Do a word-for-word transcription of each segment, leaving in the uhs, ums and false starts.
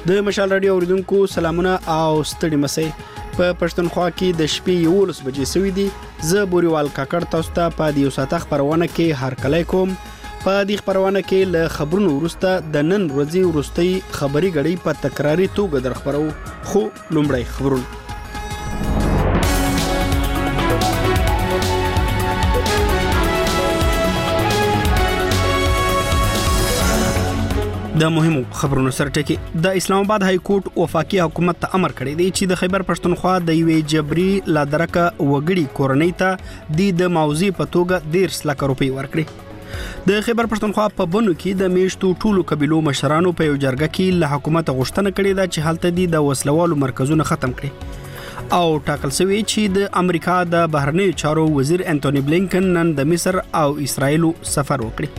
د مشال رادیو اوریدونکو سلامونه او ستړي مسئ په پښتونخوا کې د شپې یولس بجې سوي دي. زه بوريوال کاکړ تاسو ته په دې ساعت خبرونه کې هرکلی کوم. په دې خبرونه کې له خبرونو وروسته د نن ورځې وروستۍ خبري غړي په تکراري توګه در خبرو. خو لومړی خبرونه د مهمو خبرونو سره ټکی. د اسلام آباد های کورټ وفاقي حکومت ته امر کړی دی چې د خیبر پښتونخوا د یوې جبري لادرکه وګړي کورنۍ ته د موضوع په توګه ډیر لک روپۍ ورکړي. د خیبر پښتونخوا په بنو کې د میشتو ټولو قبيلو مشرانو په یو جرګه کې له حکومت غوښتنه کړې ده چې هلته دي د وسلوالو مرکزونه ختم کړي او ټاکل شوی چې د امریکا د بهرنیو چارو وزیر انټونی بلینکن نن د مصر او اسرایل سفر وکړي.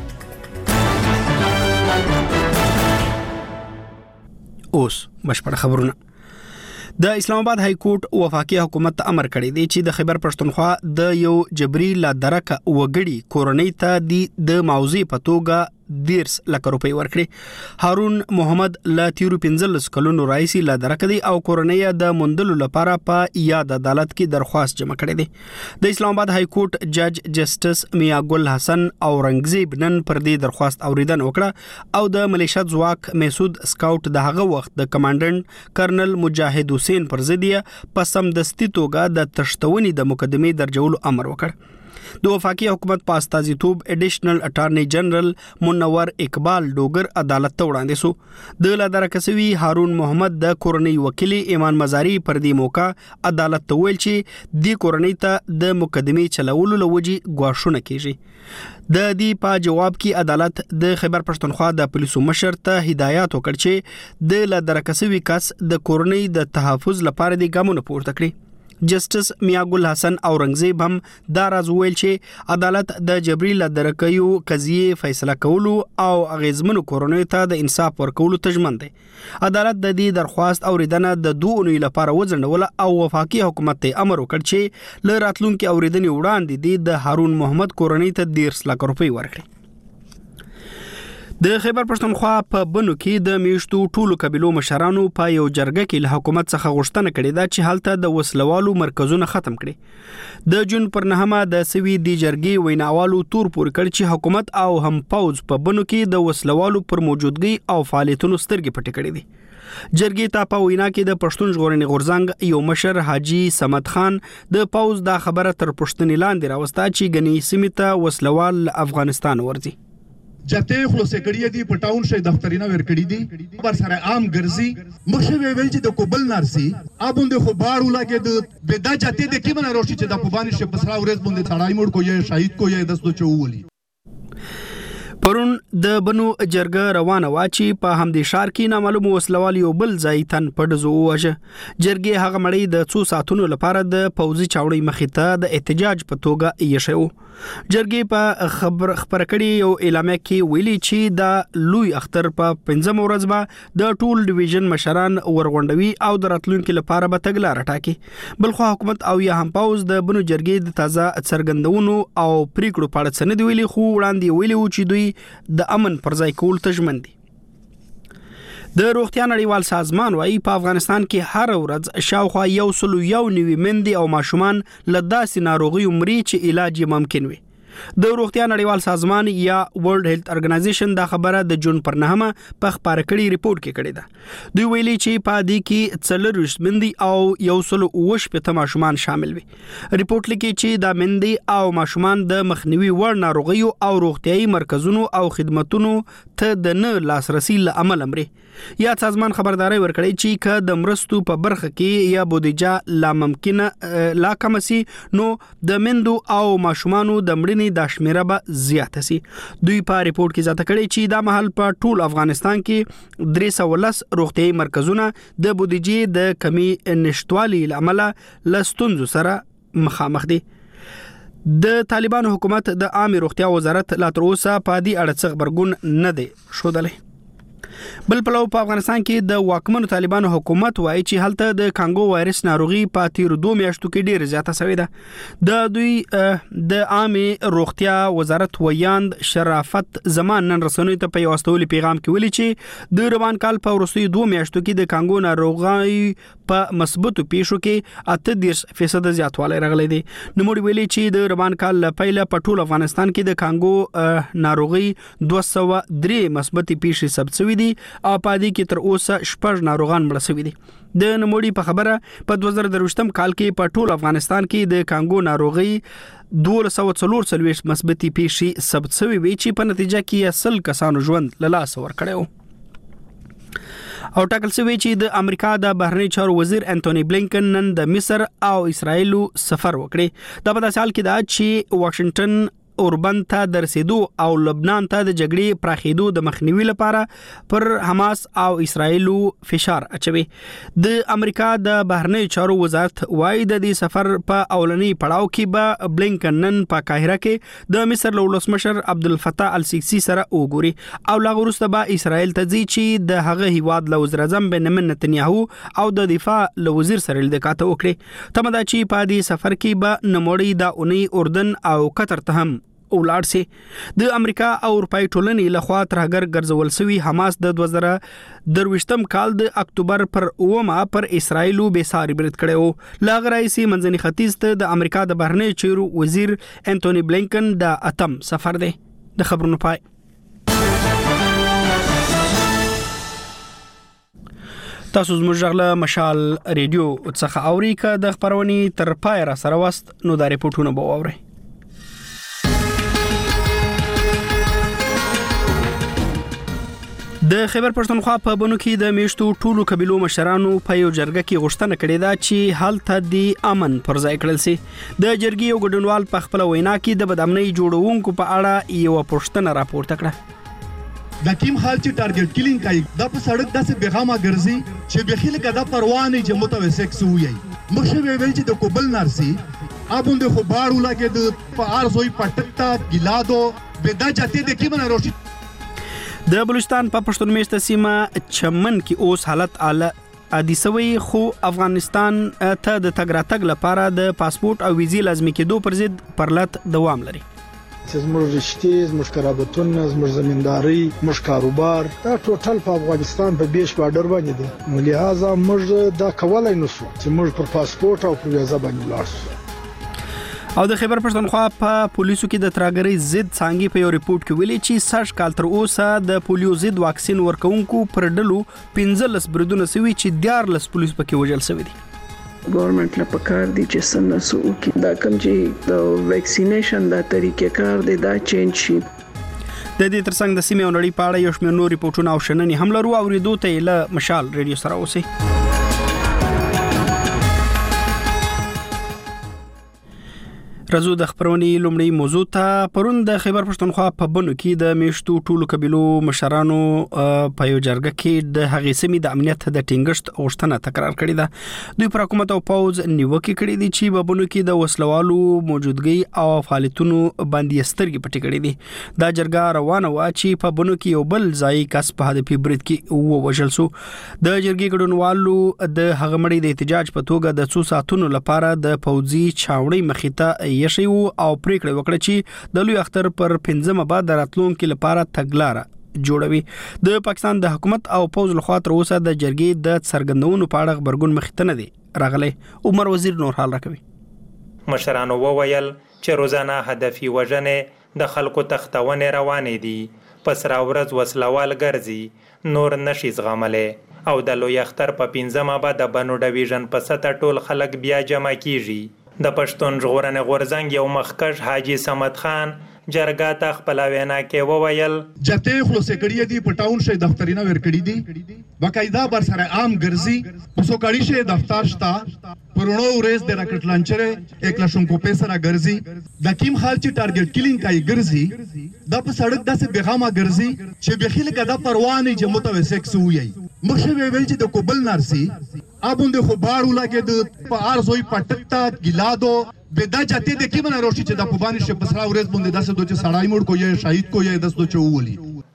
اوس بشپړ خبرونه. د اسلام آباد های کورټ وفاقي حکومت ته امر کړی دی چې د خیبر پښتونخوا د یو جبري لادرکه وګړي کورنۍ ته د موضوع په توګه دیرس لک روپۍ ورکړي. هارون محمد لا تیرو پنځلس کلونو راځي لادرکه دی او کورنۍ د مندلو لپاره په یاد عدالت کې درخواست جمع کړی دی. د اسلام آباد های کورټ جج جسټس میا ګل حسن اورنګزیب نن پر دې درخواست اوریدنه وکړه او د ملیشیا ځواک مسعود سکاوټ د هغه وخت د کمانډنټ کرنل مجاهد حسین پر ضد په سمدستي توګه د تشتونی د مقدمې درجولو امر وکړ. د وفاقي حکومت په استازیتوب اډیشنل اټارنی جنرال منور اقبال ډوګر عدالت ته وړاندې شو. د لادرکسوي هارون محمد د کورنۍ وکیل ایمان مزاری پر دې موقع عدالت ته ویل چې د کورنۍ ته د مقدمې چلولو لوجي غواړونه کیږي. د دې په جواب کې عدالت د خیبر پښتونخوا د پولیسو مشر ته هدایت وکړ چې د لادرکسوي کس د کورنۍ د تحفظ لپاره د ګامونو پورته کړي. جسټس میا ګل حسن اورنګزیب هم دا راز ویل چې عدالت د جبري لادرکیو قضیه فیصله کولو او اغیزمنو کورنۍ ته د انصاف ورکولو تضمین دی. عدالت د دې درخواست اوریدنه د دوه اونۍ لپاره وځنډول او وفاقي حکومت ته امر وکړ چې ل راتلونکو اوریدنې وړاندې د هارون محمد کورنۍ ته ډیر لک روپۍ ورکړي. د خیبر پښتونخوا په بنو کې د میشتو ټولو قبيلو مشرانو په یو جرګه کې له حکومت څخه غوښتنه کړې ده چې هلته د وسلوالو مرکزونه ختم کړي. د جون پر نهمه د سوي دی جرګې ویناوالو تور پور کړ چې حکومت او هم پوز په بنو کې د وسلوالو پر موجودګي او فعالیتونو سترګې پټې کړې دي. جرګې ته په وینا کې د پښتون ژغورنې غورځنګ یو مشر حاجی سمد خان د پوز دا خبره تر پښتنې لاندې راوسته چې غني سیمه وسلوال افغانستان ورځي. جته خلاصې کړی دي په ټاون شي دفترینه ور کړی دي پر سره عام ګرځي مخه ویل چې د کوبل نارسي ابوند خو بارو لګي د د جته د کیمن روشي چې د پوبانی شي پسرا ورځ باندې تړای موړ کوی شهید کوی دستو چوولي. پرون د بنو جرګه روانه واچی په همدې شار کې نامعلوم وسلوال یو بل ځای تن پډزو وجه. جرګې هغه مړی د څو ساعتونو لپاره د پوزي چاوړي مخې ته د احتجاج په توګه یې شو. جرګې په خبر خبر کړي یو اعلامیه کې ویلي چې د لوی اختر په پنځم ورځ به د ټول ډیویژن مشران ورغونډوي او د راتلونکو لپاره به تګلارې ټاکي. بلخو حکومت او یا هم پاوز د بنو جرګې د تازه څرګندونو او پریکړو په اړه سند ویلي خو وړاندې ویلي و چې دوی د امن پر ځای کول تضمین دي. د روغتیا نړیوال سازمان وايي په افغانستان کې هر ورځ شاوخوا یو سلو یو نوي مندي او ماشومان له داسې ناروغیو مري چې علاج یې ممکن وي. د روغتیا نړیوال سازمان یا ورلد هیلث ارګنایزیشن دا خبره د جون پر نهمه په خبره کړي ریپورت کې کړی ده. دوی ویلي چې په دې کې څلور مندي او یو سلو اوش په ماشومان شامل وي. ریپورت لیکي چې دا مندي او ماشومان د مخنیوي وړ ناروغیو او روغتيایي مرکزونو او خدماتونو ته د نه لاسرسي له امله مري. یا سازمان خبرداري ورکړي چې ک د مرستو په برخه کې یا بودیجه لا ممکنه لا کمسي نو د مندو او ماشومانو د مړینې د شمیره به زیاته سي. دوی په ریپورت کې ځاته کړي چې دا محل په ټول افغانستان کې درې سوه لس روغتيایي مرکزونه د بودیجې د کمی نشټوالي لامل لستونزو سره مخامخ دي. د طالبان حکومت د عامه روغتیا وزارت لا تر اوسه په دې اړه څه خبرګون نه دی شودلی. بل پلو په افغانستان کې د واکمنو طالبانو حکومت وایي چې هلته د کانګو وایرس ناروغي په تیر دوه میاشتو کې ډېر زیاته شوې ده. د دوی د عامه روغتیا وزارت ویاند شرافت زمان نن رسنیو ته په یو استولي پیغام کې ویلي چې د روان کال په وروستیو دوه میاشتو کې د کانګو ناروغي په مثبتو پیښو کې اته دېرش فیصد زیاتوالی راغلی دی. نوموړي ویلي چې د روان کال پیله په ټول افغانستان کې د کانګو ناروغي دوه سوه درې مثبتې پیښې ثبت شوې دي او په دې کې تر اوسه شپږ ناروغان مړه شوي دي. د نوموړي په خبره په دوه زره درویشتم کال کې په ټول افغانستان کې د کانګو ناروغي دوه سوه څلور څلوېښت مثبتې پیښې ثبت شوې وي چې په نتیجه کې سل کسانو ژوند له لاسه ورکړی و. او ټاکل شوی چې د امریکا د بهرنی چارو وزیر انټونی بلینکن نن د مصر او اسرایل سفر وکړي. دا په داسې حال کې دا چې واشنگټن اوربند ته د رسیدو او لبنان ته د جګړې پراخېدو د مخنیوي لپاره پر حماس او اسرایل فشار اچوي. د امریکا د بهرنی چارو وزارت وايي د دې سفر په اولنی پړاو کې به بلینکن نن په قاهره کې د مصر ولسمشر عبدالفتاح السیسی سره وګوري او لا وروسته به اسرایل ته ځي چې د هغه هیواد له وزیر اعظم بنیامین نتنیاهو او د دفاع له وزیر سره لیدکاته وکړي. تمه ده چې په دې سفر کې به نوموړي د اونۍ اردن او قطر ته هم ولاړ سي. د امریکا او اروپای ټولنې لخوا ترهګر ګرځول شوی حماس د دوه زره درویشتم کال د اکتوبر پر اومه پر اسرایل به ساری برید کړو. لاغ رئیس منځني ختیځ ته د امریکا د بهرنی چارو وزیر انټونی بلینکن د اتم سفر دی. د خبرونو پای. تاسو زموږ غږ له مشال ریډیو څخه اوري که د خبرونې تر پای را سره واست نو د ریپورتونو به واورئ. د خیبر پښتونخوا په بنو کې د میشتو ټولو قبیلو مشرانو په یو جرګه کې غوښتنه کړې ده چې حالت د امن پر ځای کړل شي. د جرګې یو ګډونوال په خپل وینا کې د بدامنۍ جوړونکو په اړه یو پوښتنه راپورته کړه. د کیم حال چې ټارګټ کلینګ کوي دا په سړک داسې بیغامه ګرځي چې بخیل کدا پروا نه چې متوسک سوی مخه ویل چې د کوبل نارسي ابوند خو بارو لګي د په ارزوي پټکتا ګلادو بدا جاته د کیمه روشي. د بلوچستان په پښتون میشته سیمه چمن کې اوس حالت اعلی عادي سوی خو افغانستان ته د تګ راتګ لپاره د پاسپورت او ویزې لازمي کېدو پر ضد پرلط دوام لري. زموږ رشتې زموږ قرابتونه زموږ زمینداری زموږ کاروبار دا ټوټل په افغانستان په بیش بارډر باندې دي. نو لہذا موږ دا کولای نشو چې موږ پر پاسپورت او پر ویزه باندې لاړ شو. او د خیبر پښتونخوا په پولیسو کې د ترهګرۍ ضد څانګې په یو ریپورت کې ویلي چې سږ کال تر اوسه د پولیو ضد واکسین ورکوونکو پر ډلو پنځلس بریدونه شوي چې دیارلس پولیس پکې وژل شوي دي. ګورنمنت له پکار دی چې سنسو کې دا کوم چې د ویکسینیشن دا طریقې کار دی دا چینج شي. د دې ترڅنګ د سیمې او نړۍ په اړه یو شمېر نور ریپورتونه او شننې هم لرو. اورېدو ته یې له مشال ریډیو سره اوسئ. رزو د خبرونې لومړی موضوع ته پرون د خیبر پښتونخوا په بنو کې د میشتو ټولو قبیلو مشرانو په یو جرګه کې د هغې سیمې د امنیت د ټینګښت غوښتنه تکرار کړې ده. دوی پر حکومت او پوځ نیوکې کړې دي چې په بنو کې د وسلوالو موجودګي او فعالیتونو باندې سترګې پټې کړې دي. دا جرګه روانه وه چې په بنو کې یو بل ځای کس په هدفي برید کې ووژل شو. د جرګې ګډونوالو د هغه مړي د احتجاج په توګه د څو ساعتونو لپاره د پوځي چاوړۍ مخې ته یشي او پریکړه وکړه چې د لوی اختر پر پنځمه بعد راتلونکو لپاره تګلاره جوړوي. د پاکستان د حکومت او پوځ لخوا تر اوسه د جرګې د څرګندونو په اړه خبرګون مخې ته نه دی راغلی. عمر وزیر نور حال راکوي. مشرانو وویل چې روزانه هدفي وژنې د خلکو تختونې روانې دي. پس را ورځ وسلوال ګرځي نور نشي زغملی او د لوی اختر په پنځمه بعد د بنو ډویژن په سطح ټول خلک بیا جمع کیږي. د پښتون ژغورنې غورځنګ یو مخکښ حاجی صمد خان جرګه ته خپل وینا کې وویل جته خلاص کړی دی په ټاون شي دفترینه ور کړی دی باقاعده بر سره عام ګرځي پسو کړی شي دفتر شتا پرونو ورځ د راکټ لانچره یک لاشم کو پیسه را ګرځي د کیم حال چې ټارګټ کلینګ کوي ګرځي د په سړک داسې بیغامه ګرځي چې بخیل کدا پروا نه چې متوسک سوی مخه ویل چې د کوبل نارسي ابوند خو بارو لګي د په ارزوي پټکتا ګلادو بدا جاته د کیمه روشي چې د پوبانی شه پسرا ورځ باندې داسې دوه سړای موړ کو یا شهید کو یا داس دوه وولي.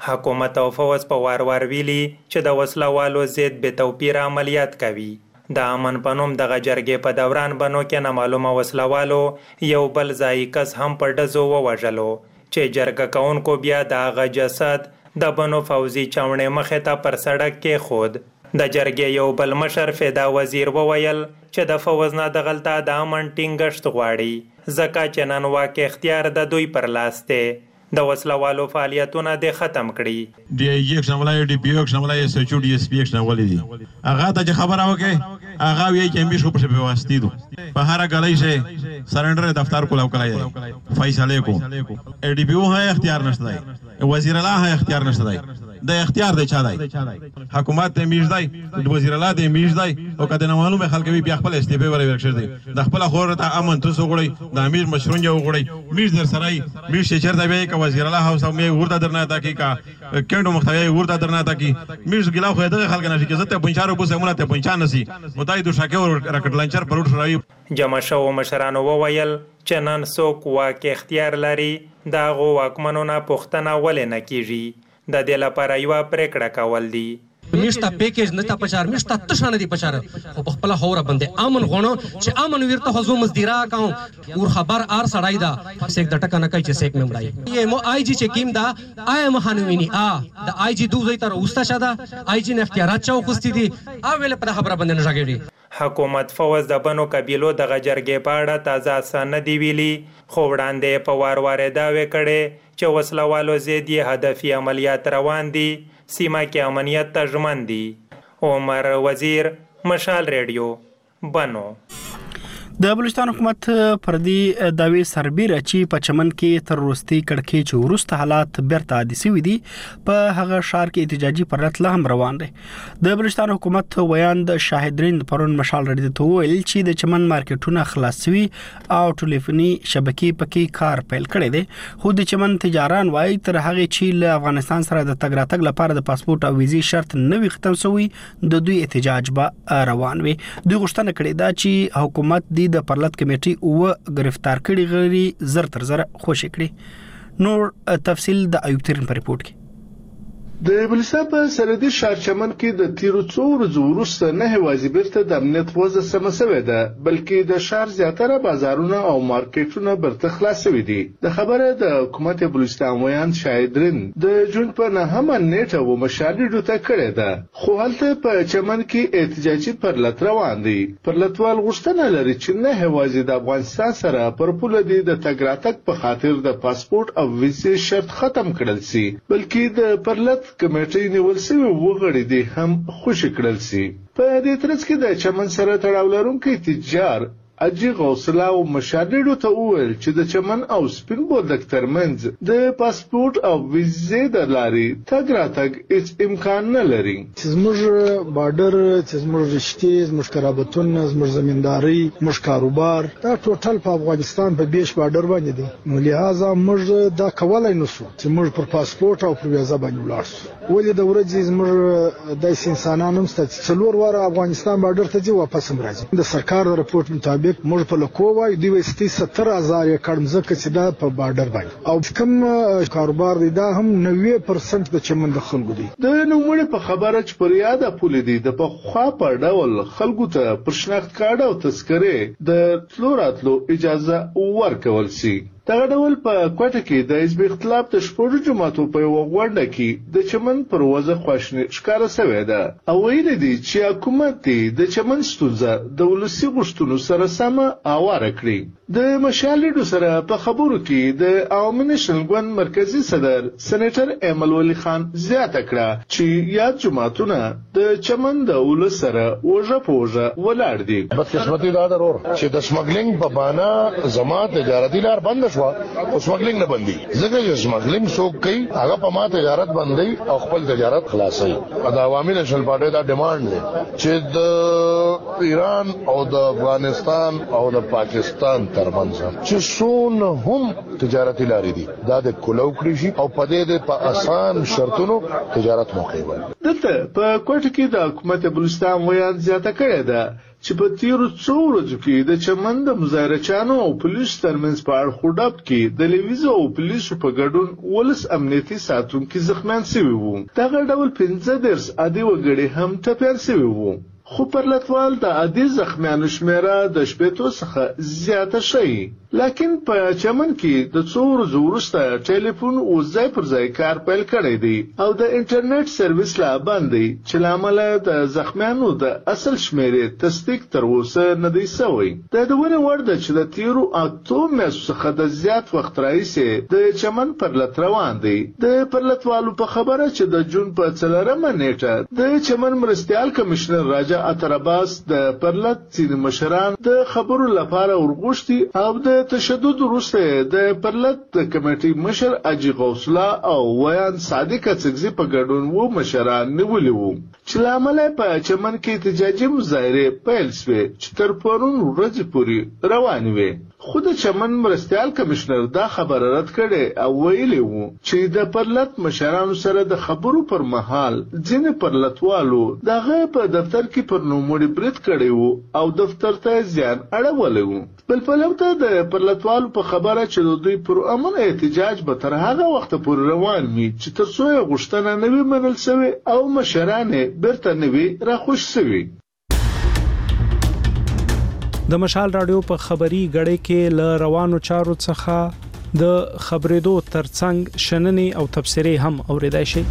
حکومت او فوز په وار وار ویلي چې د وسلوالو ضد بې توپیر عملیات کوي. د امن په نوم دغه جرګې په دوران بنو کې نامعلومه وسلوالو یو بل ځایي کس هم په ډزو ووژلو چې جرګه کوونکو بیا د هغه جسد د بنو فوزي چاونې مخې ته پر سړک کې خود. د جرګې یو بل مشر فدا وزیر وویل چې د فوز نه دغلته د امن ټینګښت غواړي ځکه چې نن واک اختیار د دوی پر لاس دی. د وسلوالو فعالیتونه د ختم کړي. ډي آی جی اکشن ولای ډي پی او اکشن ولای اس ایچ او ډي اس پی اکشن ولای دي هغه ته خبره وکړي هغه وی چې امبیش کو په واسطه دي په هر غلای شي سرندر دفتر کولاو کړای فیصله کو ای ډي پی او هه اختیار نشته دی وزیر الله هه اختیار نشته دی د اختیار دی چا دی حکومت ته میش دی وزیر الله ته میش دی او کله نه معلومه خلک بیا خپل استعفا ورې ورکړي دي د خپل خور ته امن تاسو غړي د امیر مشرون یو غړي میش در سره میش چیرته به ک وزیر الله هاوس مې ورته درنه تا کی کا کېندو مختوی ورته درنه تا کی میش ګلا خو د خلک نشي کې زته پنځارو بوسه مونږ ته پنځان نسی متایدو شاکه راکټ لانچر پروت شوی. جمع شو مشرانو وویل چې نن څوک واک اختیار لري دا غو واکمنو نه پوښتنه ولې نه کیږي. د دې لپاره یو پریکړه کول دي. میشتا پیکیج نتا پچار میشتا تشانه دی پچار خو په خپل خوره باندې امن غونو چې امن ورته حضور مزدیرا کاو اور خبر ار سړای دا سیک د ټکا نه کوي چې سیک ممړای یم آی جی چې کیم دا آی مهانوینی ا د آی جی دوزای تر اوستا شاده آی جی نه اختیارات چاو خوستي دي ا ویل په خبره باندې نه راګړي. حکومت فوز د بنو قبیلو د جرګې په اړه تازه اسانه دی ویلي خو وړاندې په وار وار داوی کړي چې وسلوالو زیدي هدفي عملیات روان دي سیمه کې امنیت ته ژمن دي. عمر وزیر مشال ریډیو بنو. د بلوچستان حکومت پر دې داوی سربیره چې په چمن کې تر وروستي کړکۍ چې وروسته حالات بیرته عادي شوي دي په هغه ښار کې احتجاجي پرلط لا هم روان دی. د بلوچستان حکومت ویاند شاهدرین پرون مشال ریډیو ته ویل چې د چمن مارکیټونه خلاص شوي او ټلیفوني شبکې پکې کار پیل کړی دی خو د چمن تجاران وایي تر هغه چې له افغانستان سره د تګ راتګ لپاره د پاسپورت او ویزې شرط نوي ختم شوی د دوی احتجاج به روان وي. دوی غوښتنه کړې ده چې حکومت د پرلط کمیټي او گرفتار کړي غړي زر تر زر خوشی کړي. نور تفصیل د ایوب ترین په ریپورت کې. د بلوچستان په سرحدي ښار چمن کې د تیرو څو ورځو وروسته نه یوازې بیرته د امنیت وضع سمه شوې ده بلکې د ښار زیاتره بازارونه او مارکیټونه بیرته خلاص شوي دي. د خبره د حکومت بلوچستان ویاند شاهدرین د جون په نهمه نیټه و مشال ریډیو ته کړې ده خو هلته په چمن کې احتجاجي پرلط روان دي. پرلطوال غوښتنه لري چې نه یوازې د افغانستان سره پر پوله دي د تګ راتګ په خاطر د پاسپورت او ویزې شرط ختم کړل شي بلکې د پرلط کمیټې نیول شوی وغړي دي هم خوشی کړل شي. په دې ترڅ کې د چمن سره تړاو لرونکي تجار اجي غوسلا او مشاهده ته وویل چې د چمن او سپین بولدک ترمنځ د پاسپورت او ویزې د لاري تګ راتګ هیڅ امکان نه لري. چې زموږ بارډر چې زموږ رشتې زموږ قرابتونه زموږ زمینداری زموږ کاروبار دا ټوټل په افغانستان په بیش بارډر باندې دي نو لہذا موږ دا کولای نشو چې موږ پر پاسپورت او پر ویزه باندې ولاړ شو. ولې د ورځې زموږ د انسانانو ست څلور واره افغانستان بارډر ته ځي واپس هم راځي. د سرکار رپورت مطابق موږ په لکووای دی وستي ستر هزار کړم ځکه چې دا په بارډر باندې او کوم کاروبار دی دا هم نوي پرسنټ د چمن د خلکو دی. د نوموړي په خبره چې پر یاده پولی دی د په خوا په ډول خلکو ته پر شناخت کارت او تذکره د تلو راتلو اجازه ورکول شي. دغه ډول په کوټه کې د حزب اختلاف د شپږو جماعتو په یوه غونډه کې د چمن پر وضع خواشني ښکاره شوې ده او ویل دي چې حکومت د چمن ستونزه د ولسي غوښتنو سره سمه اواره کړي. د مشال ریډیو سره په خبرو کې د عوامي نېشنل ګوند مرکزی صدر سېنیټر ایمل ولی خان زیاته کړه چې یاد جماعتونه د چمن د ولس سره وژه په وژه ولاړ دي. بدقسمتي دا ضرور چې د سمګلینګ په معنا زما تجارتي لار بند شو او سمګلینګ نه بندي ځکه چې سمګلینګ څوک کوي هغه په ما تجارت بندي او خپل تجارت خلاصي. د عوامي نېشنل پارټي دا ډیماند دی چې د ایران او د افغانستان او د پاکستان ترمنځ چې څون هم تجارتي لارې دي دا د کولو کړی شي او په دې په آسان شرطونو تجارت موقع ول. دلته په کوټه کې د حکومت بلوچستان ویاند زیاته کړې ده چې په تیرو څو ورځو کې د چمن د مظاهرچیانو او پولیسو ترمنځ په اړخو ډب کې د لویزو او پولیسو په ګډون ولس امنیتي ساتونکي زخمیان شوي وو. دغه ډول پنځه دېرش عادي وګړي هم ټپیان شوي وو. خو پرلتوال د عادي زخمیانو شمیره د شپېتو څخه زیاته شوې. لیکن په چمن کې د څو ورځو وروسته ټلیفون اوس ځای پر ځای کار پیل کړی دی او د انټرنیټ سرویس لا بند دی چې له امله د زخمیانو د اصل شمیرې تصدیق تر اوسه نه دی شوی. د دورې وړ ده چې د تیرو اتو میاشتو څخه د زیات وخت راهیسې د چمن پرلت روان دی. د پرلتوالو په خبره چې د جون په څلورمه نیټه د چمن مرستیال کمشنر راجا عطر عباس د پرلت ځینې مشران د خبرو لپاره ورغوښتي او د تشدد وروسته د پرلت د کمیټې مشر اجي غوث الله او ویان صادق اڅکزي په ګډون وو مشران نیولي وو چې له امله په چمن کې احتجاجي مظاهرې پیل شوې چې تر پرون ورځې پورې روانې وې. خو د چمن مرستیال کمشنر دا خبره رد کړې او ویلي وو چې د پرلت مشرانو سره د خبرو پر مهال ځینې پرلتوالو دغه په دفتر کې پر نوموړي برید کړی وو او دفتر ته زیان اړولی وو. بل پلو ته د پرلتوالو په خبره چې د دوی پر امن احتجاج به تر هغه وخته پورې روان وي چې تر څو یې غوښتنه نه وي منل شوې او مشران یې بیرته نه وي راخوش شوي. د مشال رادیو په خبري غړې کې ل روانو چارو څخه د خبرېدو ترڅنګ شننې او تبصرې هم اوریدای شي.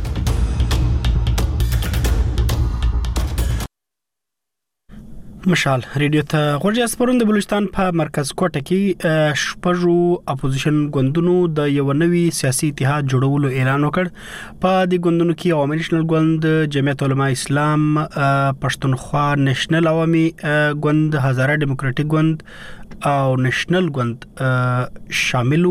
مشال ریډیو ته غوړی اسپرون د بلوچستان په مرکز کوټه کې شپږو اپوزیشن ګوندونو د یو نوي سیاسي اتحاد جوړولو اعلان وکړ. په دې ګوندونو کې عوامي نېشنل ګوند، جمعیت علماء اسلام، پښتونخوا نېشنل عوامي ګوند، هزاره ډیموکراټیک ګوند او نېشنل ګوند شامل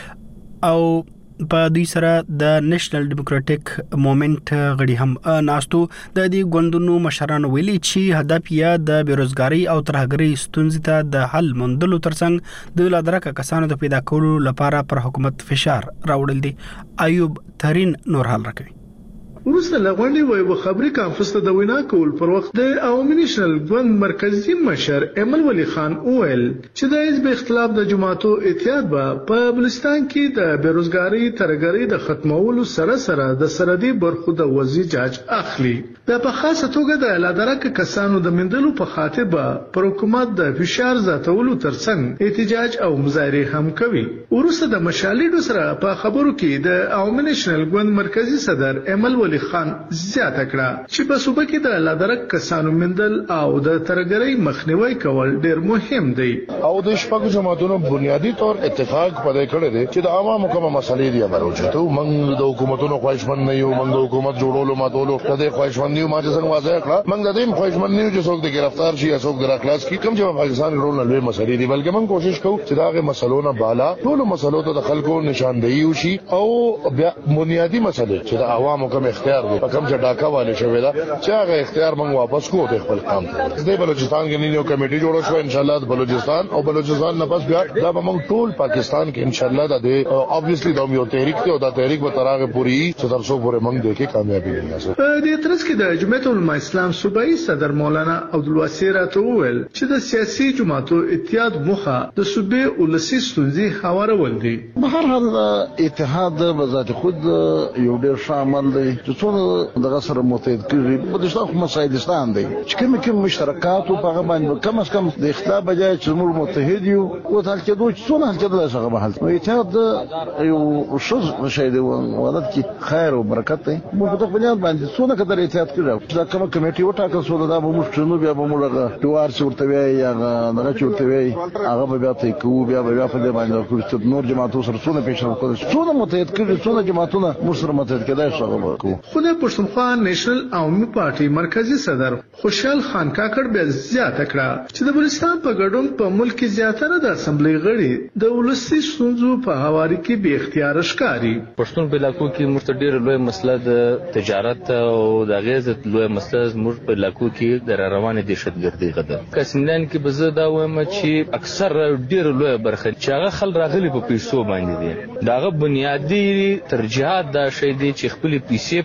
او په دوی سره د نېشنل ډیموکراټیک موومېنټ غړي هم ناستو. د دې ګوندونو مشران ویلي چې هدف یې د بیروزګاری او ترهګرۍ ستونزې ته د حل موندلو ترڅنګ د لادرکه کسانو د پیدا کولو لپاره پر حکومت فشار راوړل دي. ایوب ترين نور حال راکوي. وروسته لغونډي وایو خبري کانفرنس ته د وینا کول پر وخت د عوامي نېشنل ګوند مرکزی مشر ایمل ولی خان اویل چې د حزب اختلاف د جماعتو اتحاد به په بلوچستان کې د بیروزګاری ترهګرۍ د ختمولو سره سره د سرحدي برخو د وضعي جاج اخلي. د په خاصه توګه د لادرکه کسانو د مندلو په خاطر به پر حکومت د فشار زیاتولو ترڅنګ احتجاج او مظاهره هم کوي. وروسته د مشالېډو سره په خبرو کې د عوامي نېشنل ګوند مرکزی صدر ایمل ولی خان زیاته کړه چې په صوبه کې د لادرک کسانو مندل او د ترهګرۍ مخنیوي کول ډیر مهم دی. او د شپږ جماعتونو بنیادی طور اتفاق پدې کړی دی چې د عوامو کومه مسلې دی امروچته ته موږ د حکومتونو خواهشمند نه یو، موږ د حکومت جوړولو ماتولو د دې خواهشمند یو. ما چې څنګه واضح کړه موږ د دې خواهشمند نه یو چې څوک د گرفتار شي یا څوک د اخلاص کی کوم چې پاکستان رول نه لوي مسلې دي، بلکې موږ کوشش کوو چې داغه مسلو نه بالا ټول مسلو ته د خلکو نشاندهي وشي او بیا بنیادی مسلې چې د عوامو کوم اختیار دی په کوم چې ډاکا والے شوی دا چې هغه اختیار موږ واپس کوو د خپل کام ته. د بلوچستان کې یو کمیټي جوړه شو ان شاء الله د بلوچستان او بلوچستان نه پس بیا دا به موږ ټول پاکستان کې ان شاء الله د اوبویسلی د یو تحریک ته او د تحریک به ترغه پوری چې تر څو پورې موږ د کې کامیابی ونیسو. په دې ترڅ کې د جمعیت علماء اسلام صوبایي صدر مولانا عبدالواسع راته وویل چې د سیاسي جماعتو اتحاد مخه د صوبې ولسی ستونزې هوارول دي. په هر حال اتحاد بذات خود یو ډیر شامل دی چې څونه دغه سره متحد کړي. په دغه خو مسایدستان دی چې کوم کوم مشترکات او په باندې کم از کم د اختلاف بجای چې موږ متحد یو او حل کېدو چې څونه حل کېدل څنګه به حل. اتحاد یو شوز شي دی ولادت کې خیر او برکت دی. موږ په بنیاد باندې څونه کډر اتحاد کړو دا کوم کمیټي وټاکل شو دا به موږ شنو بیا به موږ دوار څورته وی یا دغه چورته وی هغه به بیا ته کو بیا بیا په دې باندې کوم نور جماعتو سره څونه پیښه کړو څونه متحد کړي څونه جماعتونه موږ سره متحد کېدای شو. خو د پښتونخوا نېشنل عوامي پارټي مرکزی صدر خوشحال خان کاکړ بیا زیاته کړه چې د بلوچستان په ګډون په ملک کې زیاتره د اسمبلی غړي د ولسی ستونزو په هواري کې به اختیار ښکاری. پښتون په علاقو کې موږ ډېر لوی مسله د تجارت او د غیزت لوی مسله موږ په علاقو کې د روانه دهشتګردي غده کسمنان کې به زه دا وایم چې اکثر ډېر لوی برخه چې هغه خل راغلي په پیسو باندې دي. داغه بنیادی ترجیحات دا شی دي چې خپل پیسې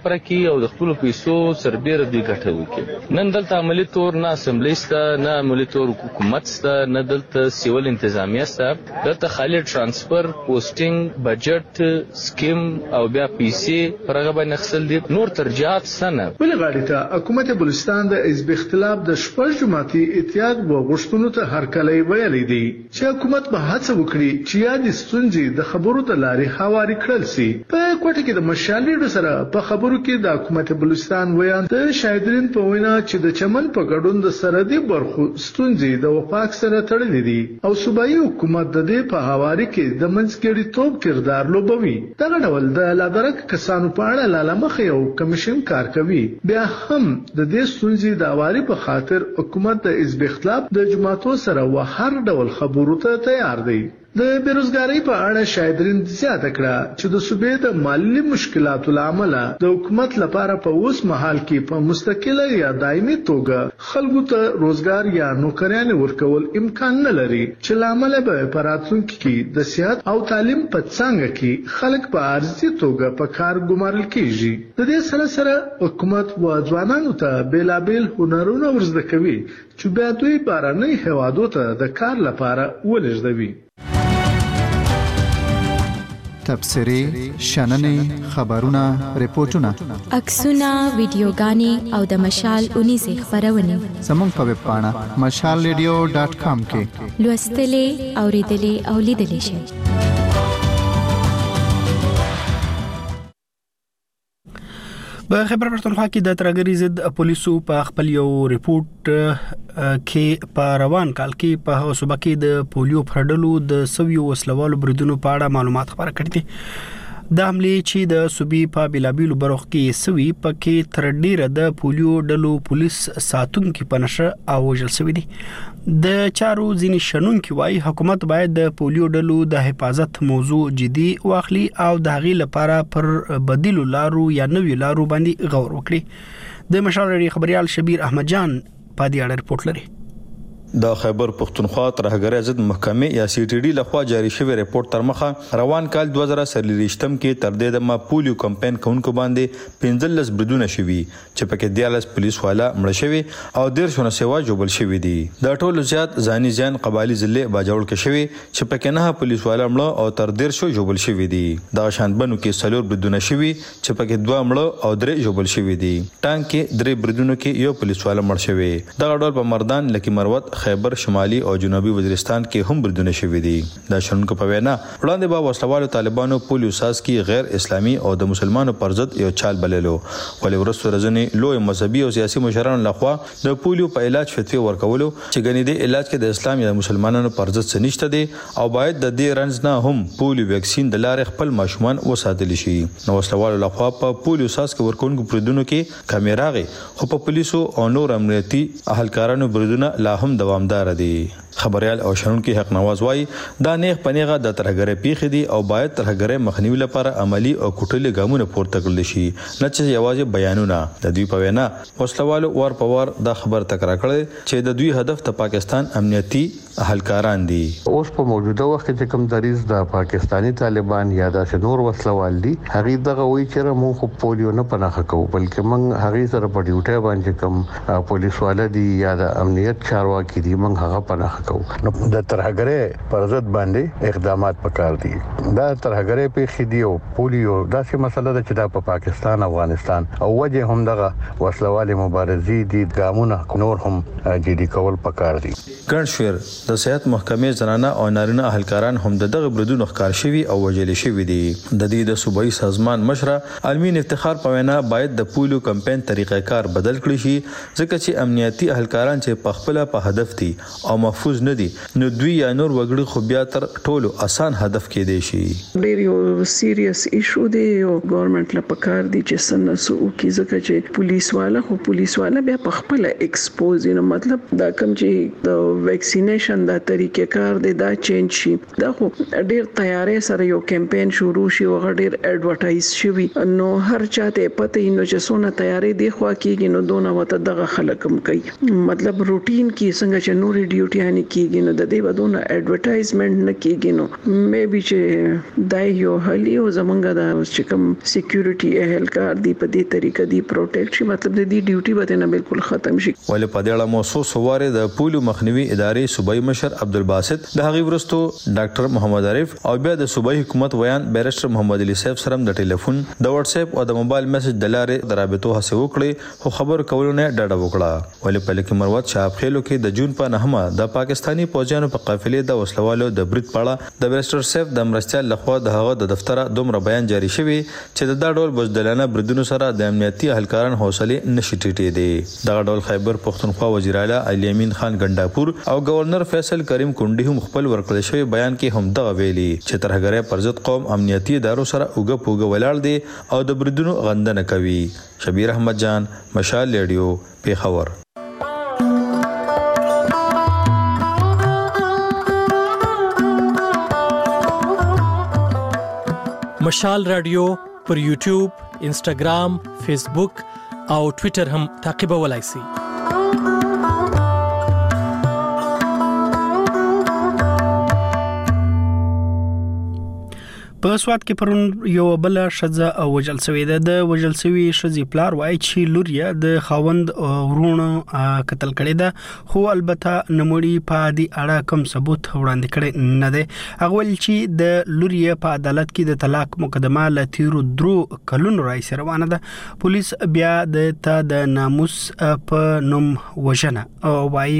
خبره کوي او د خپل پیسو سره ډیر دوی ګټه وکړي. نن دلته عملی تور نه اسمبلی سته، نه عملی تور حکومت سته، نه دلته سیول انتظامیه سته. دلته خالی ترانسفر، پوسټینګ، بجټ، سکیم او بیا پیسې پر هغه باندې خپل دي، نور ترجیحات سنه. بل غاړه ته حکومت بلوچستان د حزب اختلاف د شپږ جماعتي اتحاد وغوښتنو ته هرکلی ویلي دی چې حکومت به هڅه وکړي چې یادې ستونزې د خبرو د لارې هواري کړل شي. په کوټه کې د مشال لیډر سره په خبرو کې د حکومت بلوچستان ویان د شاهدین په وینا چې د چمن په ګډون د سرحدي برخو ستونزې د وفاق سره تړلې دي او صوبایي حکومت د دې په هواري کې د منځګړیتوب کردار لوبوي. دغه ډول د لادرک کسانو په اړه لالمخ یو کمیشن کار کوي. بیا هم د دې ستونزې د اواري په خاطر حکومت د حزب اختلاف د جماعتو سره و هر ډول خبرو ته تیار دی. د بیروزګاری په اړه شاهدین زیاته کړه چې د صوبې د مالی مشکلاتو لامل د حکومت لپاره په اوس مهال کې په مستقله یا دایمي توګه خلکو ته روزګار یا نوکریان ورکول امکان نه لري چې لامل به په راتلونکي کې د صحت او تعلیم په څنګه کې خلک په عارضي توګه په کار ګمارل کیږي. د دې سره سره حکومت و ځوانانو ته بیلابیل هنرونه ورزده کوي چې بیا دوی بهرني هیوادو ته د کار لپاره ولېږدوي. تبصرې، شننې، خبرونه، ریپورتونه، عکسونه، ویډیوګانې او د مشال اونیزې خبرونه زموږ په ویب پاڼه مشال ریډیو ډاټ کام کې لوستلې، اوریدلې او لیدلې شئ. په خبر پښتونخوا کې د ترګری ضد پولیسو په خپل یو ریپورت کې په روان کال کې په صوبه کې د پولیو پرډلو د سویو وسلوالو بریدونو په اړه معلومات خبره کړې دي. د حملې چې د صوبې په بیلابیلو برخو کې سوي پکې تر ډیره د پولیو ډلو پولیس ساتونکو په نشه او وژل شوی دي. د چارو ځینې شنونکو وايي حکومت باید د پولیو ډلو د حفاظت موضوع جدي واخلي او د هغې لپاره پر بدیلو لارو یا نوې لارو باندې غور وکړي. د مشال خبريال شبیر احمد جان په دې اړه ریپورت لري. د خیبر پختونخوا ترهګری ضد محکمې یا سی ټي ډي لخوا جاری شوی ریپورت تر مخه روان کال دوه زره سرلیشتم کې تر دې د ما پولیو کمپاین کوونکو باندې پنځلس بریدونه شوي چې پکې دیالس پولیس والا مړ شوی او ډیر شونه سیوا جوړل شوی دي. د ټولو زیات ځاني ځان قبایلی ضلع باجوړ کې شوی چې پکې نه پولیس والا مړ او تر ډیر شو جوړل شوی دي. د شانبنو کې سلور بریدونه شوي چې پکې دوه مړ او درې جوړل شوی دي. ټانک کې درې بریدونو کې یو پولیس والا مړ شوی. دغه ډول په مردان لکه مروت خیبر شمالي او جنوبي وزیرستان کې هم بریدونه شوي دي. دا شنونکو په وینا وړاندې به وسلوالو طالبانو پولیو ساز کې غیر اسلامي او د مسلمانانو پر ضد یو چال بللو ولې ورسره ځنې لوی مذهبي او سیاسي مشرانو لخوا د پولیو په علاج فتوی ورکولو چې غني د علاج کې د اسلام یا مسلمانانو پر ضد څه نشته دي او باید د دې رنځ نه هم پولیو ویکسین د لارې خپل ماشومان وساتل شي. نو وسلوالو لخوا په پولیو ساز کې ورکوونکو بریدونو کې کیمراغي خو په پولیسو او نور امنیتي اهلکارانو بریدونه لا هم دوامدار دي. خبريال او شنونکو حق نواز وايي دا نیغ پنیغه د ترهګری پیښې دي او باید ترهګری مخنیوي لپاره عملی او کوټلې ګامونه پورته کړل شي نه چې یوازې بیانونه. د دوی په وینا وسلوالو ور په ور دا خبر تکرار کړي چې د دوی هدف د پاکستان امنیتي اهلکاران دي. اوس په موجوده وخت کې کوم دریز د پاکستانی طالبان یا د نور وسلوال دي هغه دغه وایي چې موږ خو پولیو نه پناخه کوو بلکې موږ هغه سره په ډیوټي باندې کوم پولیس والا دي یا د امنیت چارواکي دي موږ هغه پناخه نو د ترهګری پر ضد باندې اقدامات وکړ دي. دا ترهګری په خديو پولیو داسې مسله ده چې دا په پاکستان افغانستان او وجه هم دغه وسلوالي مبارزي دي ګامونه نور هم جدي کول پکار دي. ګرنشویر د صحت محکمې زنانه او نارینه اهلکاران هم دغه بریدونو ښکار شوي او وجل شوي دي. د دې د صوبایي سازمان مشره علمین افتخار په وینا باید د پولیو کمپاین طریقه کار بدل کړي شي ځکه چې امنیتي اهلکاران چې په خپل په هدف دي او محفوظ نه دي نو دوی یا نور وګړي خو بیا تر ټولو اسان هدف کې دی شي. ډیر یو سیریس ایشو دی او ګورنمنت لا پکار دي چې سنسو کې ځکه چې پولیس والا خو پولیس والا بیا په خپل ایکسپوز نو مطلب دا کوم چې د ویکسینیشن دا طریقې کار دی دا چینج شي. دا خو ډیر تیارې سره یو کمپاین شروع شي او ډیر ایڈورټایز شي نو هر چاته پته نو چې څونه تیارې دی خو کېږي نو دونه وته دغه خلک هم کوي. مطلب روټین کې څنګه چې نور ډیوټي یعنی کیږي نو د دې ودونه اډورټایزمنت نه کیږي نو مې به چې دای یو حالي او زمونږ د چې کوم سکیورټي اهلکار دی په دې طریقه دی پروټیکټ شي مطلب د دې ډیوټي به نه بالکل ختم شي. ولې په دې اړه موضوع سواره د پولیو مخنیوي ادارې صوبایي مشر عبدالباسط د هغې ورستو ډاکټر محمد عارف او بیا د صوبایي حکومت ویان بیرسټر محمد علي صاحب سره د ټلیفون د واتس اپ او د موبایل میسج د لارې د رابطو هڅه وکړې خو خبر کولو نه ډډه وکړه. ولې په لیک مروت شاب خېلو کې د جون په نهمه د پاکستانی پوځیانو په قافلې د وسلوالو د برید پاړه د بیرسټر صاحب د مرستيال لخوا د هغه د دفتر دومره بیان جاری شوی چې د دا ډول بزدلانه بریدونو سره د امنیتي اهلکاران حوصله نشي ټیټې دي. دا ډول خیبر پختونخوا وزیر اعلی علي امین خان ګنداپور او گورنر فیصل کریم کونډي هم خپل ورکړل شوی بیان کې هم دغه ویلي چې ترهګرۍ پر ضد قوم امنیتي ادارو سره اوګه پوګه ولاړ دي او د بریدونو غندنه کوي. شبیر احمد جان، مشال ریډیو، پیښور. مشال رادیو پر یوټیوب، انسټاګرام، فیسبوک او ټوئیټر هم تعقیبولای شئ. په سواد کې پرون یو بل شذا او وجل سوی ده. د وجل سوی شذي پلار وای چې لوریا د خاوند ورونو قتل کړي ده خو البته نموړي په دې اړه کوم ثبوت وړاندې کړي نه ده. هغه ول چې د لوریا په عدالت کې د طلاق مقدمه لتیرو درو کلونو راځي روانه ده. پولیس بیا د تا د ناموس په نوم وژنه او وای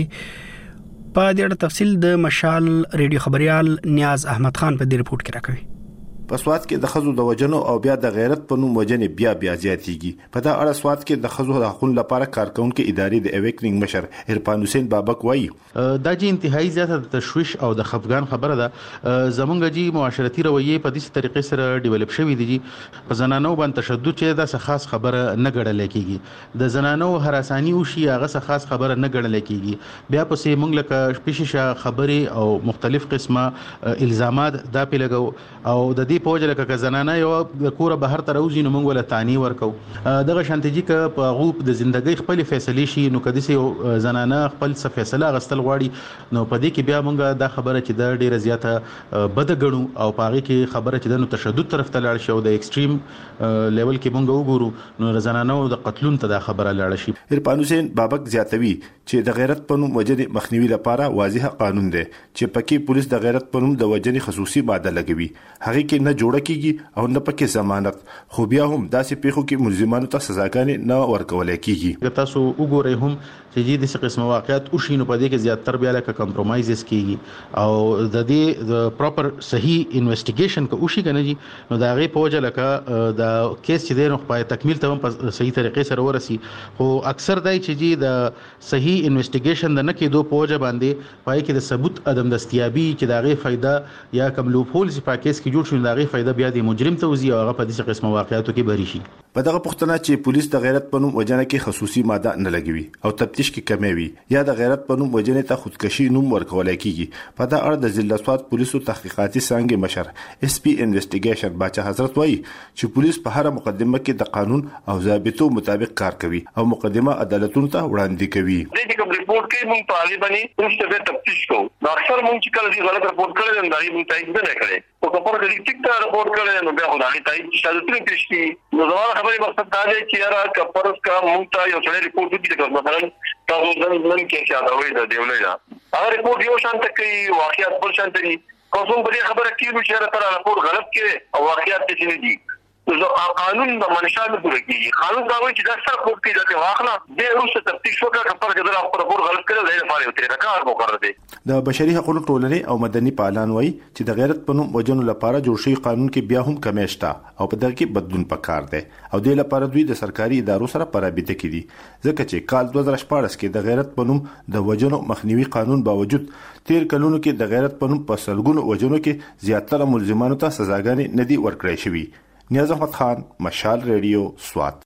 په دې اړه تفصیل د مشال ریډیو خبريال نیاز احمد خان په دې رپورت کې راکوي. په سواد کې د خزو د وجنو او بیا د غیرت په نوم وجنې بیا بیا زیاتېږي. په دا اړه سواد کې د خزو د حقوقو لپاره کارکونکو ادارې د اویکنینګ مشر عرفان حسین بابک وایي دا چې انتهایی زیاته تشویش او د خفګان خبره ده. زمونږ جی معاشرتي رویه په دې طریقې سره ډیولپ شوې دي چې په زنانو باندې تشدد چې دا څه خاص خبره نه ګڼل کېږي. د زنانو هراسانی او شي هغه څه خاص خبره نه ګڼل کېږي. بیا پسې مونږ لکه پېښه خبرې او مختلف قسمه الزامات دا په لګو او د دې په وجه لکه زنانه یو د کور بهر ته راوځي نو موږ ولا تانی ورکو. دغه شانتيجي ک په غوب د ژوندۍ خپل فیصله شي نو کدي سي زنانه خپل څه فیصله غستل غواړي نو په دې کې بیا موږ دا خبره چې د ډیره زیاته بد غړو او پاره کې خبره چې د تشدد طرف ته لاړ شي او د ایکستریم لیول کې موږ وګورو نو زنانه د قتلون ته دا خبره لاړ شي. عرفان حسین بابک زیاتوي چې د غیرت په نوم وجنې مخنیوي لپاره واضح قانون دی چې پکې پولیس د غیرت په نوم د وجنې خصوصي ماده لګوي. هغه کې نه جوړه کیږي او نه پکې ضمانت خو بیا هم داسې پیښو کې ملزمانو ته سزاګانې نه ورکول کیږي. تاسو وګورئ هم چې د څه قسم واقعیت او شینو په دې کې زیاتره بیا لکه کمپرمایزز کیږي او د دې د پراپر صحیح انویسټیګیشن کو شي کنه جی نو دا غي په وجه لکه د کیس چې د نو په تکمیل ته په صحیح طریقې سره ورسي خو اکثر دای چې جی د صحیح انویسټیګیشن د نه کې دوه په وجه باندې پای کې د ثبوت عدم دستیابي چې دا غي فائدہ یا کوم لوپ هولز په کیس کې جوړ شون دا غي فائدہ بیا د مجرم ته وزي او هغه په دې قسمه واقعیتو کې بری شي. په دغه پښتنه چې پولیس د غیرت په نوم وجنه کې خصوصي ماده نه لګوي او تفتیش کې کمی وي یا د غیرت په نوم وجنه ته خودکشي نوم ورکول کیږي. په دا اړه د ضلع سواد پولیسو تحقیقاتي څنګه مشر اس پی انویسټیګیشن باچا حضرت وایي چې پولیس په هر مقدمه کې د قانون او ضابطو مطابق کار کوي او مقدمه عدالتونو ته وړاندې کوي. د دې کوم ریپورت کې موږ طالبانی اوسه به تفتیش کوو. نو اکثر موږ چې کله دې غلط ریپورت کړل نو دا یې موږ تایید نه کړی او په پوره کې ټیک ته ریپورت کړل نو بیا خو دا یې تایید شادتونه پېښتي. نو زموږ خبرې مقصد دا دی چې یاره کپرس کا موږ ته یو څه ریپورت وکړي مثلا تاسو نن نن کې څه دا وایي د دیولې دا هغه ریپورت یو شان ته کوي واقعیت بل شان ته دي. کوم په دې خبره کې چې یاره تر ریپورت غلط کړي او واقعیت دې نه دي نو قانون د منشا نه پوره کیږي. قانون دا وایي چې دا سره کوټ کې دا واخلا د روسه تفتیش وکړه کپر کې دا خپل ریپورت غلط کړل دی لپاره یو تیر کار وکړ دی. د بشري حقوقو ټولنې او مدني پالان وایي چې د غیرت په نوم وجنو لپاره جوړ شوی قانون کې بیا هم کمی شته او په دغه کې بدلون پکار دی او د لپاره دوی د سرکاري ادارو سره پرابطه کړي ځکه چې کال دوه هزار شپږ کې د غیرت په نوم د وجنو مخنیوي قانون باوجود تیر کلونو کې د غیرت په نوم په سلګونو وجنو کې زیاتره ملزمانو ته سزاګانې نه دي ورکړې شوی. نیاز احمد خان، مشال ریډیو، سوات.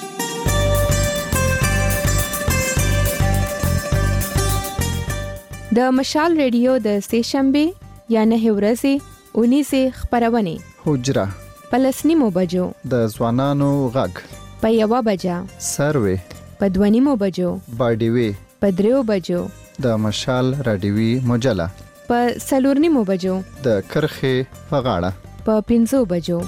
د مشال ریډیو د سهشنبه یا نه ورځې اونیسه خبرونه حجره پلسنیمو بجو د ځوانانو غږ په یو بجا سروي په دوانیمو بجو باډیوي په دریو بجو د مشال رادیوي مجله په څلور نیمو بجو د کرخې په غاړه په پنځو بجو.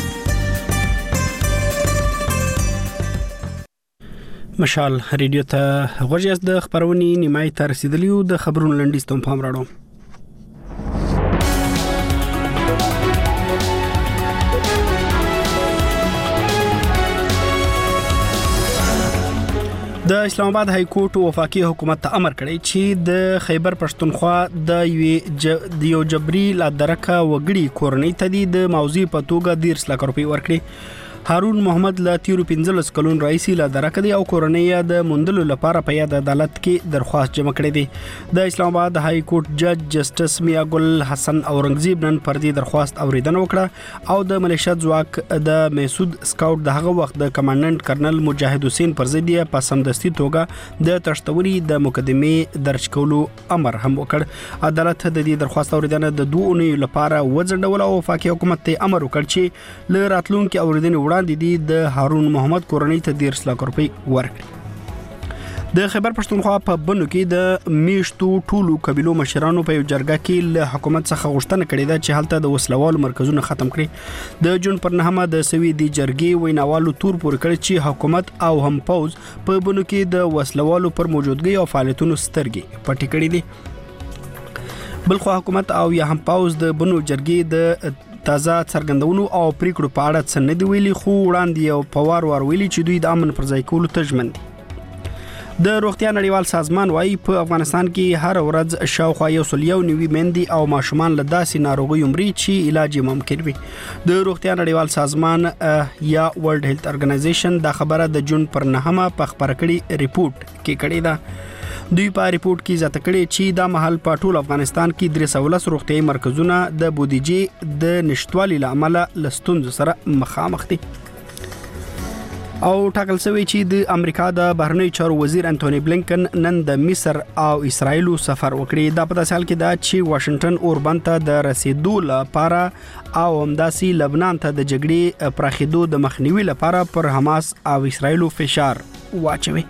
مشال ریډیو ته غوږیاست. د خبرونې نیمای ته رسیدلیو. د خبرونو لنډیز ته پام راړو. د اسلام آباد های کورټ وفاقي حکومت ته امر کړی چې د خیبر پښتونخوا د یو د یو جبري لا درکه وګړي کورنۍ ته د موضوع په توګه ډیر لک روپۍ ورکړي. هارون محمد لا تیرو پنځلس کلون رئیس لا درکه دی او کورنۍ د مندلو لپاره په یاد عدالت کې درخواست جمع کړی دی. د اسلام آباد های کورټ جج جسټس میا ګل حسن اورنګزیب نن پر دې درخواست اوریدنه وکړه او د ملیشیا ځواک د میسود سکاوټ د هغه وخت د کمانډنټ کرنل مجاهد حسین پر ضد یې په سمدستي توګه د تشتوري د مقدمه درج کولو امر هم وکړ. عدالت د دې درخواست اوریدنه د دوه اونۍ لپاره وځنډول او وفاقي حکومت ته امر وکړ چې ل راتلونکو اوریدنې وړاندې دي د هارون محمد کورنۍ ته ډیر لک روپۍ ورکړي. د خیبر پښتونخوا په بنو کې د میشتو ټولو قبيلو مشرانو په یو جرګه کې له حکومت څخه غوښتنه کړې ده چې هلته د وسلوالو مرکزونه ختم کړي. د جون پر نهمه د سوي دی جرګې ویناوالو تور پور کړ چې حکومت او هم پوز په بنو کې د وسلوالو پر موجودګي او فعالیتونو سترګې پټې کړې دي. بلخو حکومت او یا هم پوز د بنو جرګې د تازه څرګندونو او پریکړو په اړه څه نه دی ویلي، خو وړاندې یو پوار ور ویلي چې دوی د امن پر ځای کولو ته ژمن دي. د روغتیا نړیوال سازمان وايي په افغانستان کې هر ورځ شاوخوا یو سل یو نوي میندې او ماشومان له داسې ناروغیو مري چې علاج یې ممکن وي. د روغتیا نړیوال سازمان یا ورلد هیلث ارګنایزیشن دا خبره د جون پر نهمه په خبره کړي ریپورت کې کړې ده. دوی په ریپورت کې ځات کړي چې دا محل په ټول افغانستان کې درې سوه ولس روغتيایي مرکزونه د بودیجې د نشټوالي لامل لستونز سره مخامخ دي. او ټاکل شوی چې د امریکا د بهرنی چارو وزیر انټونی بلینکن نن د مصر او اسرایل سفر وکړي. دا په داسې حال کې دا چې واشنگټن اوربند ته د رسیدو لپاره او همداسي لبنان ته د جګړې پراخېدو د مخنیوي لپاره پر حماس او اسرایل فشار واچوي.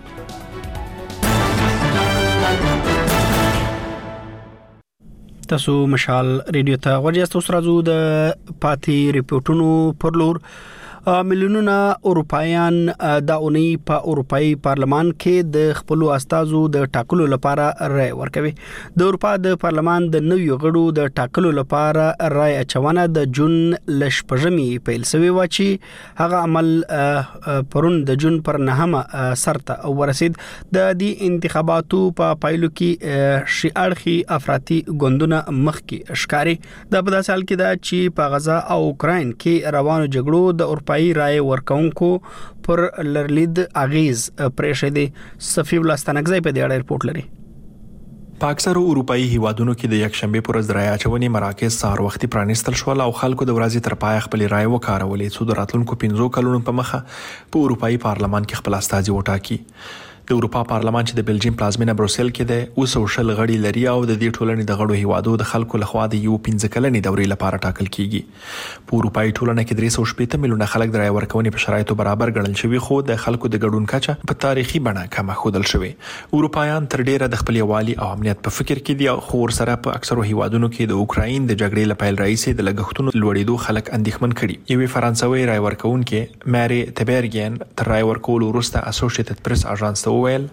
تاسو مشال ریډیو ته ورجاست. اوس راځو د پاتې ریپورتونو پر لور. میلیونونه اروپایان د اونۍ په اروپאי پارلمان کې د خپل استازو د ټاکلو لپاره رائے ورکوي. د اروپا د پارلمان د نویو غړو د ټاکلو لپاره رائے اچونه د جون لشپږمې پیل شوی و چې هغه عمل پرون د جون پر نهمه سرته ورسید. د دې انتخاباتو په پایلو کې شیعړخي افراطي ګوندونه مخ کې ښکاری. د په داسې حال کې دا چې په غزا او اوکراین کې روانو جګړو د اروپا رائے ورکونکو پر لرلید اغیز پرېښې دي. صفی الله ستنګزی په دې اړه رپورټ لري. په اکثرو اروپאי هیوادونو کې د یکشنبه پر ورځ رائے اچونې مراکز سهار وختي پرانیستل شول او خلکو د ورځې تر پای خپل رائے وکارولې څو د راتلونکو پنځو کلونو په مخه په اروپאי پارلمان کې خپل استازي وټاکي. د اروپا پارلمان چې د بلجیم پلازمینه بروسل کې ده اوس وشل غړي لري او د دې ټولنې د غړو هیوادو د خلکو لخوا د یو پنځه کلنې دورې لپاره ټاکل کیږي. په اروپאי ټولنه کې درې سوه شپږ میلیونه خلک د رائے ورکونې په شرایطو برابر ګڼل شوي، خو د خلکو د ګډون کچه په تاریخي بڼه کمه ښودل شوې. اروپایان تر ډیره د خپل یووالي او امنیت په فکر کې دي، خو ورسره په اکثرو هیوادونو کې د اوکراین د جګړې لپاره رئیس د لګښتونو لوړېدو خلک اندېښمن کړي. یوې فرانسوي رائے ورکونکې ماري تبرګین تر رائے ورکولو وروسته اسوسییټډ پریس اژانس ته وویل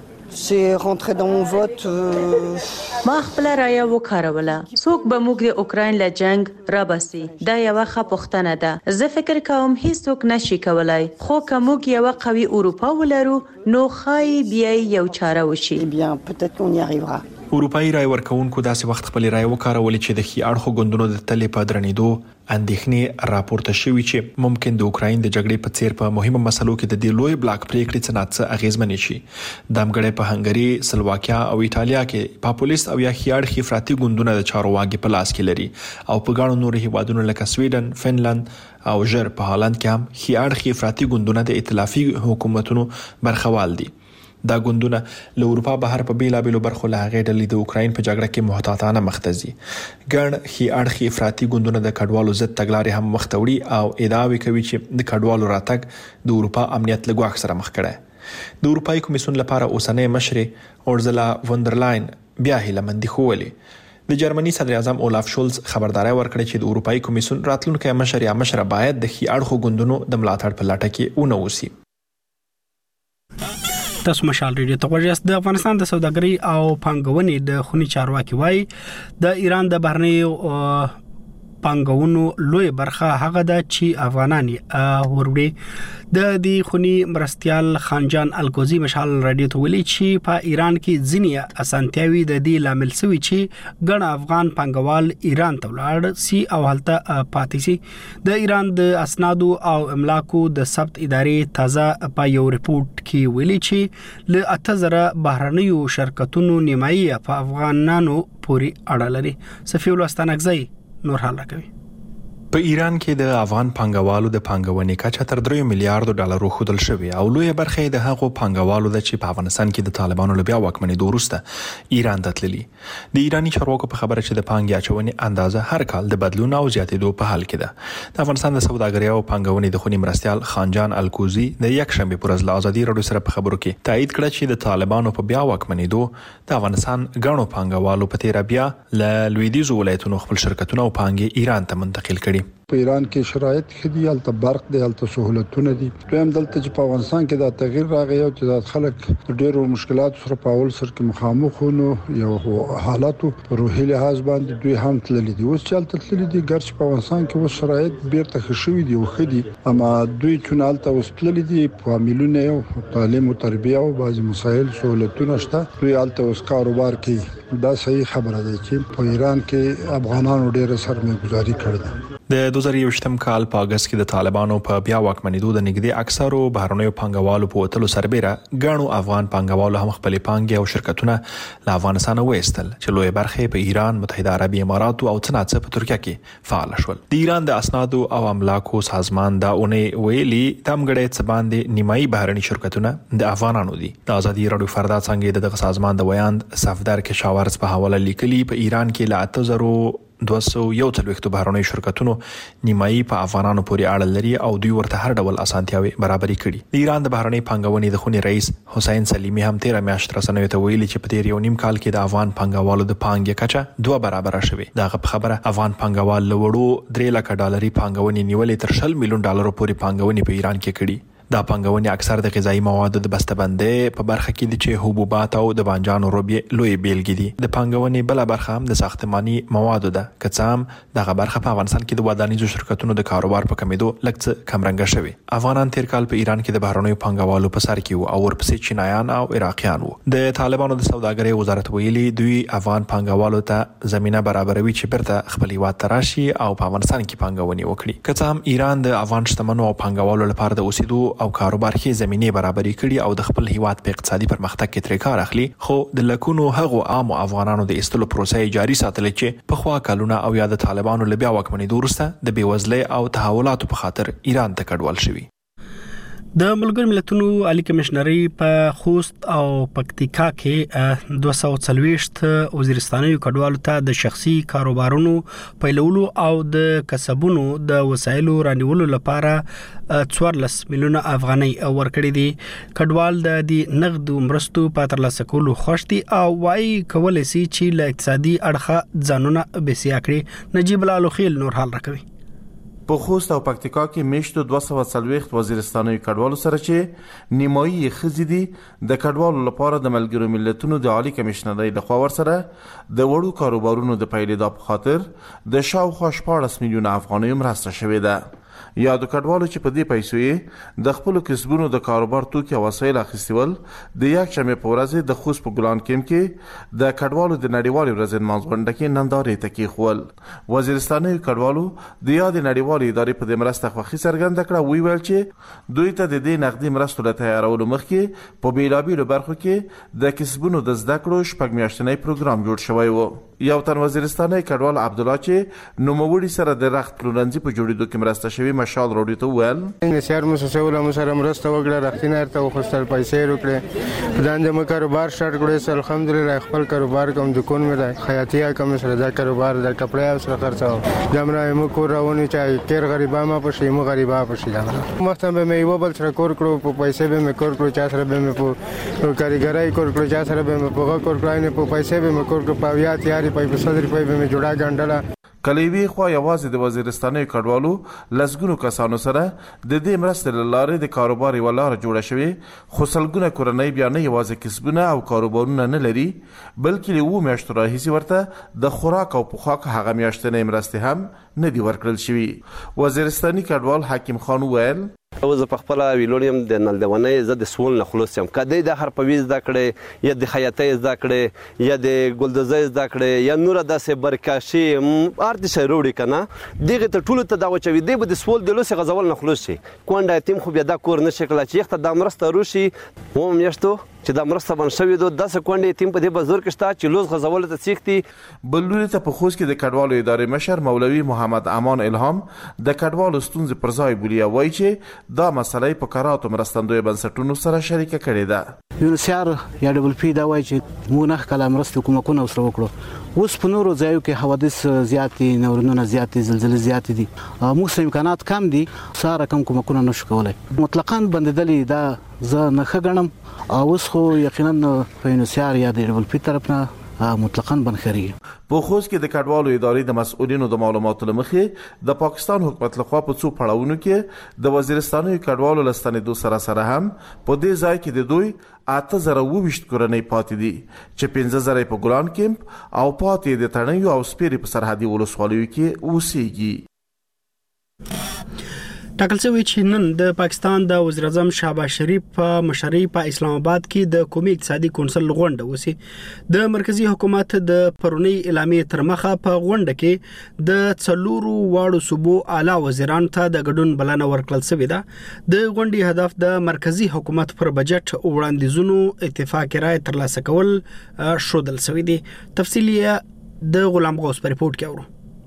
ما خپل رائے وکاروله. څوک به موږ د اوکراین له جنگ را باسي؟ دا یو ښه پوښتنه ده. زه فکر کوم هیڅوک نشي کولای، خو که موږ یو قوي اروپا ولرو نو خای بیا یو چاره وشي. اروپאי رائے ورکونکو داسې وخت خپل رائے وکارولې چې د خي اړخو ګوندونو د تلې په درنېدو اندېښنې راپورته شوې چې ممکن د اوکراین د جګړې په څیر په مهمه مسلو کې د دې لوی بلاک پریکړې څنګه اغیزمنې شي. د امګړې په هنګري، سلواکیا او ایتالیا کې پاپولیست او یا خي اړخي افراطي ګوندونه د چارواکي په لاس کې لري او په ګڼو نورو هیوادونو لکه سویډن، فنلند او ژر په هالند کې هم خي اړخي افراطي ګوندونه د ائتلافي حکومتونو برخوال دي. دا ګوندونه له اروپا بهر په بیلابېلو برخو له هغې ډلې د اوکراین په جګړه کې محتاطانه مخ ته ځي. ګڼ خي اړخي افراطي ګوندونه د کډوالو ضد تګلارې هم مخ ته وړي او ادعاوې کوي چې د کډوالو راتګ د اروپا امنیت له ګواښ سره مخ کړی. د اروپאי کمیسیون لپاره اوسنۍ مشرې اورزلا وندرلاین بیا هیلمندي ښوولې. د جرمني صدر اعظم اولاف شولز خبرداري ورکړه چې د اروپאי کمیسیون راتلونکي مشر یا مشره باید د ښي اړخو ګوندونو د ملاتړ په لټه کې ونه اوسي. تاسو مشال ریډیو ته غوږی د افغانستان د سوداګرۍ او پانګونې د خونی چارواکي وای د ایران د بهرنی پانګونو لوی برخه هغه د چې افغانان وروړي د دې خونی مرستيال خانجان الکوزی مشال رادیو ته ویلي چې په ایران کې ځینې اسانتیاوي د دې لامل سوي چې ګڼ افغان پانګوال ایران ته ولاړ سي او هلته پاتې سي. د ایران د اسنادو او املاکو د ثبت ادارې تازه په یو ریپورت کې ویلي چې ل اته زره بهرنیو شرکتونو نیمایي په افغانانو پوري اړه لري. صفی ولستانګزی نور حال راکوي. په ایران کې د افغان پانګوالو د پانګونې کچه تر درې میلیارډ ډالرو خودل شوی او لوی برخه د هغو پانګوالو د چې په افغانستان کې د طالبانو له بیا واکمنۍ وروسته ایران ته تللي. د ایرانی چارواکو په خبره چې د پانګې اچونې اندازه هر کال د بدلون او زیاتېدو په حال کې ده. د افغانستان د سوداګرۍ او پانګونې د خونی مرستيال خانجان الکوزی د یک شنبه پر ورځ له ازادي رادیو سره په خبرو کې تایید کړ چې د طالبانو په بیا واکمنۍ دوه د افغانستان غنو پانګوالو په تیر بیا له لویدیځ ولایتونو خپل شرکتونه او پانګې ایران ته منتقل کړي. په ایران کې شرایط خدي الته برق دی الته سہولتونه دي. دویم دلته چې په افغانستان کې دا تغییر راغی او چې د خلک ډېرو مشکلاتو سره په اول سر کې مخامخ ونو یو حالاتو روحي لحاظ باندې دوی هم تللي دي. اوس چې الته تللي دي ګرځ په افغانستان کې اوس شرایط بیرته خښوي دي او خدي اما دوی چې الته اوس تللي دي په مليونه او تعلیم او تربیه او بعض مسایل سہولتونه شته. دوی الته اوس کاروبار کوي. دا صحیح خبره ده چې په ایران کې افغانانو ډېر سرمایه‌ګذاري کړې ده. د دوه زره یوویشتم کال په اگست کې د طالبانو په بیا واکمنېدو د نږدې اکثرو بهرنیو پانګوالو په وتلو سربېره غاڼو افغان پانګوالو هم خپل پانګې او شرکتونه له افغانستان وېستل چې لوی برخه په ایران، متحده عربي امارات او څنګه په ترکیه کې فعال شول. د ایران د اسنادو او املاکو سازمان دا اونې ویلي تمګړې څه باندې نیمایي بهرني شرکتونه د افغانانو دي. د ازادي رادیو فردا څنګه دغه سازمان د ویاند صفدر کشاورز په حواله لیکلي په ایران کې لا اته زره دوه سوه یو څلوېښت بهرنیو شرکتونو نیمایي په افغانانو پورې اړه لري او دوی ورته هر ډول اسانتیاوي برابري کړي. د ایران د بهرنۍ پانګونې د خونی رئیس حسین سلیمی هم تیر میاشت رسنیو ته ویلي چې په تیر یو نیم کال کې د افغان پانګوالو د پانګې کچه دوه برابره شوه. دغه خبره افغان پانګوال له وړو درې لک ډالري پانګونې نیولې تر شل میلیون ډالرو پورې پانګونې په ایران کې کړي. دا پانګونې اکثر د غذایی موادو د بسته‌بندۍ په برخه کې دي چې حبوبات او د بانجانو روبې لوی بیلګې دي. د پانګونې بل برخه هم د ساختماني موادو ده. کڅام دغه برخه په افغانستان کې د ودانیزو شرکتونو د کاروبار په کمیدو لکه کمرنګ شوی. افغانان تیر کال په ایران کې د بهرنیو پانګوالو په سر کې وو او ورپسې چینایان او عراقیان وو. د طالبانو د سوداګرۍ وزارت ویلي دوی افغان پانګوالو ته زمينه برابروي چې برته خپل هیواد ته راشي او په افغانستان کې پانګونې وکړي. کڅام ایران د افغان شتمنو او پانګوالو لپاره د اوسېدو او کاروبار کې زمينه برابري کړي او د خپل هیواد په اقتصادي پرمختګ کې ترې کار اخلي. خو د لکونو هغو عام افغانانو د استلو پروسې جاري ساتل چې په خوا کلونه او یا د طالبانو له بیا واکمنۍ وروسته د بیوزلۍ او تحولاتو په خاطر ایران ته کډوال شوي. د ملګرو ملتونو عالی کمشنري په خوست او پکتیکا کې دوه سوه څلوېښت وزیرستانیو کډوالو ته د شخصي کاروبارونو پیلولو او د کسبونو د وسایلو رانیولو لپاره څوارلس میلیونه افغانۍ ورکړي دي. کډوال د دې نقد مرستو په ترلاسه کولو خوښ دي او وايي کولای شي چې له اقتصادي اړخه ځانونه بسیا کړي. نجیب الله خیل نور حال راکوي. په خوست او پکتیکا کې میشتو دوه سوه څلوېښت وزیرستاني کډوالو سره چې نیمایي خزي دي د کډوالو لپاره د ملګرو ملتونو د عالی کمشنرۍ لخوا ورسره د وړو کاروبارونو د پیلېدا په خاطر د شاوخوا شپاړس میلیونه افغانۍ مرسته شوې ده. یا د کډوالو چې په دې پیسو یې د خپل کسبونو د کاروبار توکي او وسایل اخیستول د یک شنبه په ورځ د خوست په ګلان کېم کې د کډوالو د نړیوالې ورځې نمانځغونډه کې نندارې ته کېښول. وزیرستاني کډوالو د یادې نړیوالې ادارې په دې مرسته خوښي څرګنده کړه. ویل چې دوی ته د دې نقدي مرستو له تیارولو مخکې په بیلابیلو برخو کې د کسبونو د زده کړو شپږ میاشتنی پروګرام جوړ شوی و. یو تن وزیرستاني کډوال عبد الله چې نوموړي سره د رخت پلورنځي په جوړېدو کې مرسته شوی مشال راډیو ته وویل نسیار موسسه ولا مسره مرسته وکړه رختینه ارته وخصل پیسې وکړه په دانه مې کاروبار شارټ کړی الحمدلله خپل کاروبار کوم دکان مې خیاطیا کوم سره دا کاروبار د کپڑے او سره خرڅاو دمره مو کور راونی چې کیر غریبا ما پښې مو غریبا پښې دا مخته به مې یو بل سره کور کړو په پیسې به مې کور کړو چا سره به مې په کاریګرای کور کړو چا سره به مې په کور کړای نه په پیسې به مې کور کړو په یا تیاری په صدر په به مې جوړا غنډلا کلیوی خو یوازې د وزیرستاني کډوالو لسګونو کسانو سره د دې مرستې لاره د کاروبار ولاره جوړه شوی خو سلګونه کورنۍ بیا نه یوازې کسبونه او کاروبارونه نه لري بلکې له و میاشتو راهیسې ورته د خوراک او پوښاک هغه میاشتنې مرستې هم نه دی ورکړل شوی. وزیرستاني کډوال حکیم خان ویل او زه په خپل ویلونیم د نلدونې زه د سول نه خلاص یم کدی د حرفوي زده کړې یا د خیاطۍ زده کړې یا د ګلدوزۍ زده کړې یا نور داسې برکاشي ارت شي وروړي کنه دغه ته ټول ته دا وچوي دی به د سول د لوسه غزول نه خلاص شي کونډه تیم خو بیا دا کور نشي کله چې یخته د مرسته روشي و میشتو چې د مرسته باندې شوی دو داسې کونډې تیم په دې بزرګ کشته چې لوز غزول ته سیختي بلوري ته په خوست کې د کډوالو ادارې مشر مولوي محمد امان الهام د کډوالو ستونزې پر ځای بولي وایي چې دا مسله په قراراتو مرستندوی بنسټونو سره شریکه کړې ده. یونسیار یا ډبل پی دا وایي چې مونږ نه کله مرسته کومکونه وسره وکړو اوس په نورو ځایو کې حوادث زیاتې نورونه زیاتې زلزلې زیاتې دي موږ امکانات کم دي ساره کم کومکونه نشو کولای مطلقاً بندیدلې دا زه نه خګنم اوس خو یقینا په یونسیار یا د ډبل پی طرف نه مطلقاً بنخري. په خوست کې د کډوالو ادارې د مسؤلینو د معلوماتو لمخې د پاکستان حکومت لخوا په څو پړاوونو کې د وزیرستاني کډوالو لستنېدو سره سره هم په دې ځای کې د دوی اته زره وویشت کورنۍ پاتې دي چې پنځه زره په ګلان کیمپ او پاتې د تڼیو او سپیرې په سرحدي ولسوالیو کې اوسېږي. ټاکل شوی چې نن د پاکستان د وزیر اعظم شهباز شریف په مشرۍ په اسلام آباد کې د قومي اقتصادي کونسل غونډه وسی د مرکزی حکومت د پرونی اعلامیه تر مخه په غونډه کې د څلورو واړو صوبو اعلی وزیران ته د ګډون بلنه ورکړل شوې ده. د غونډې هدف د مرکزی حکومت پر بجټ وړاندیزونو اتفاق رائے ترلاسه کول شودل شوې دي. تفصیلی د غلام غوث په ریپورت کې اورو.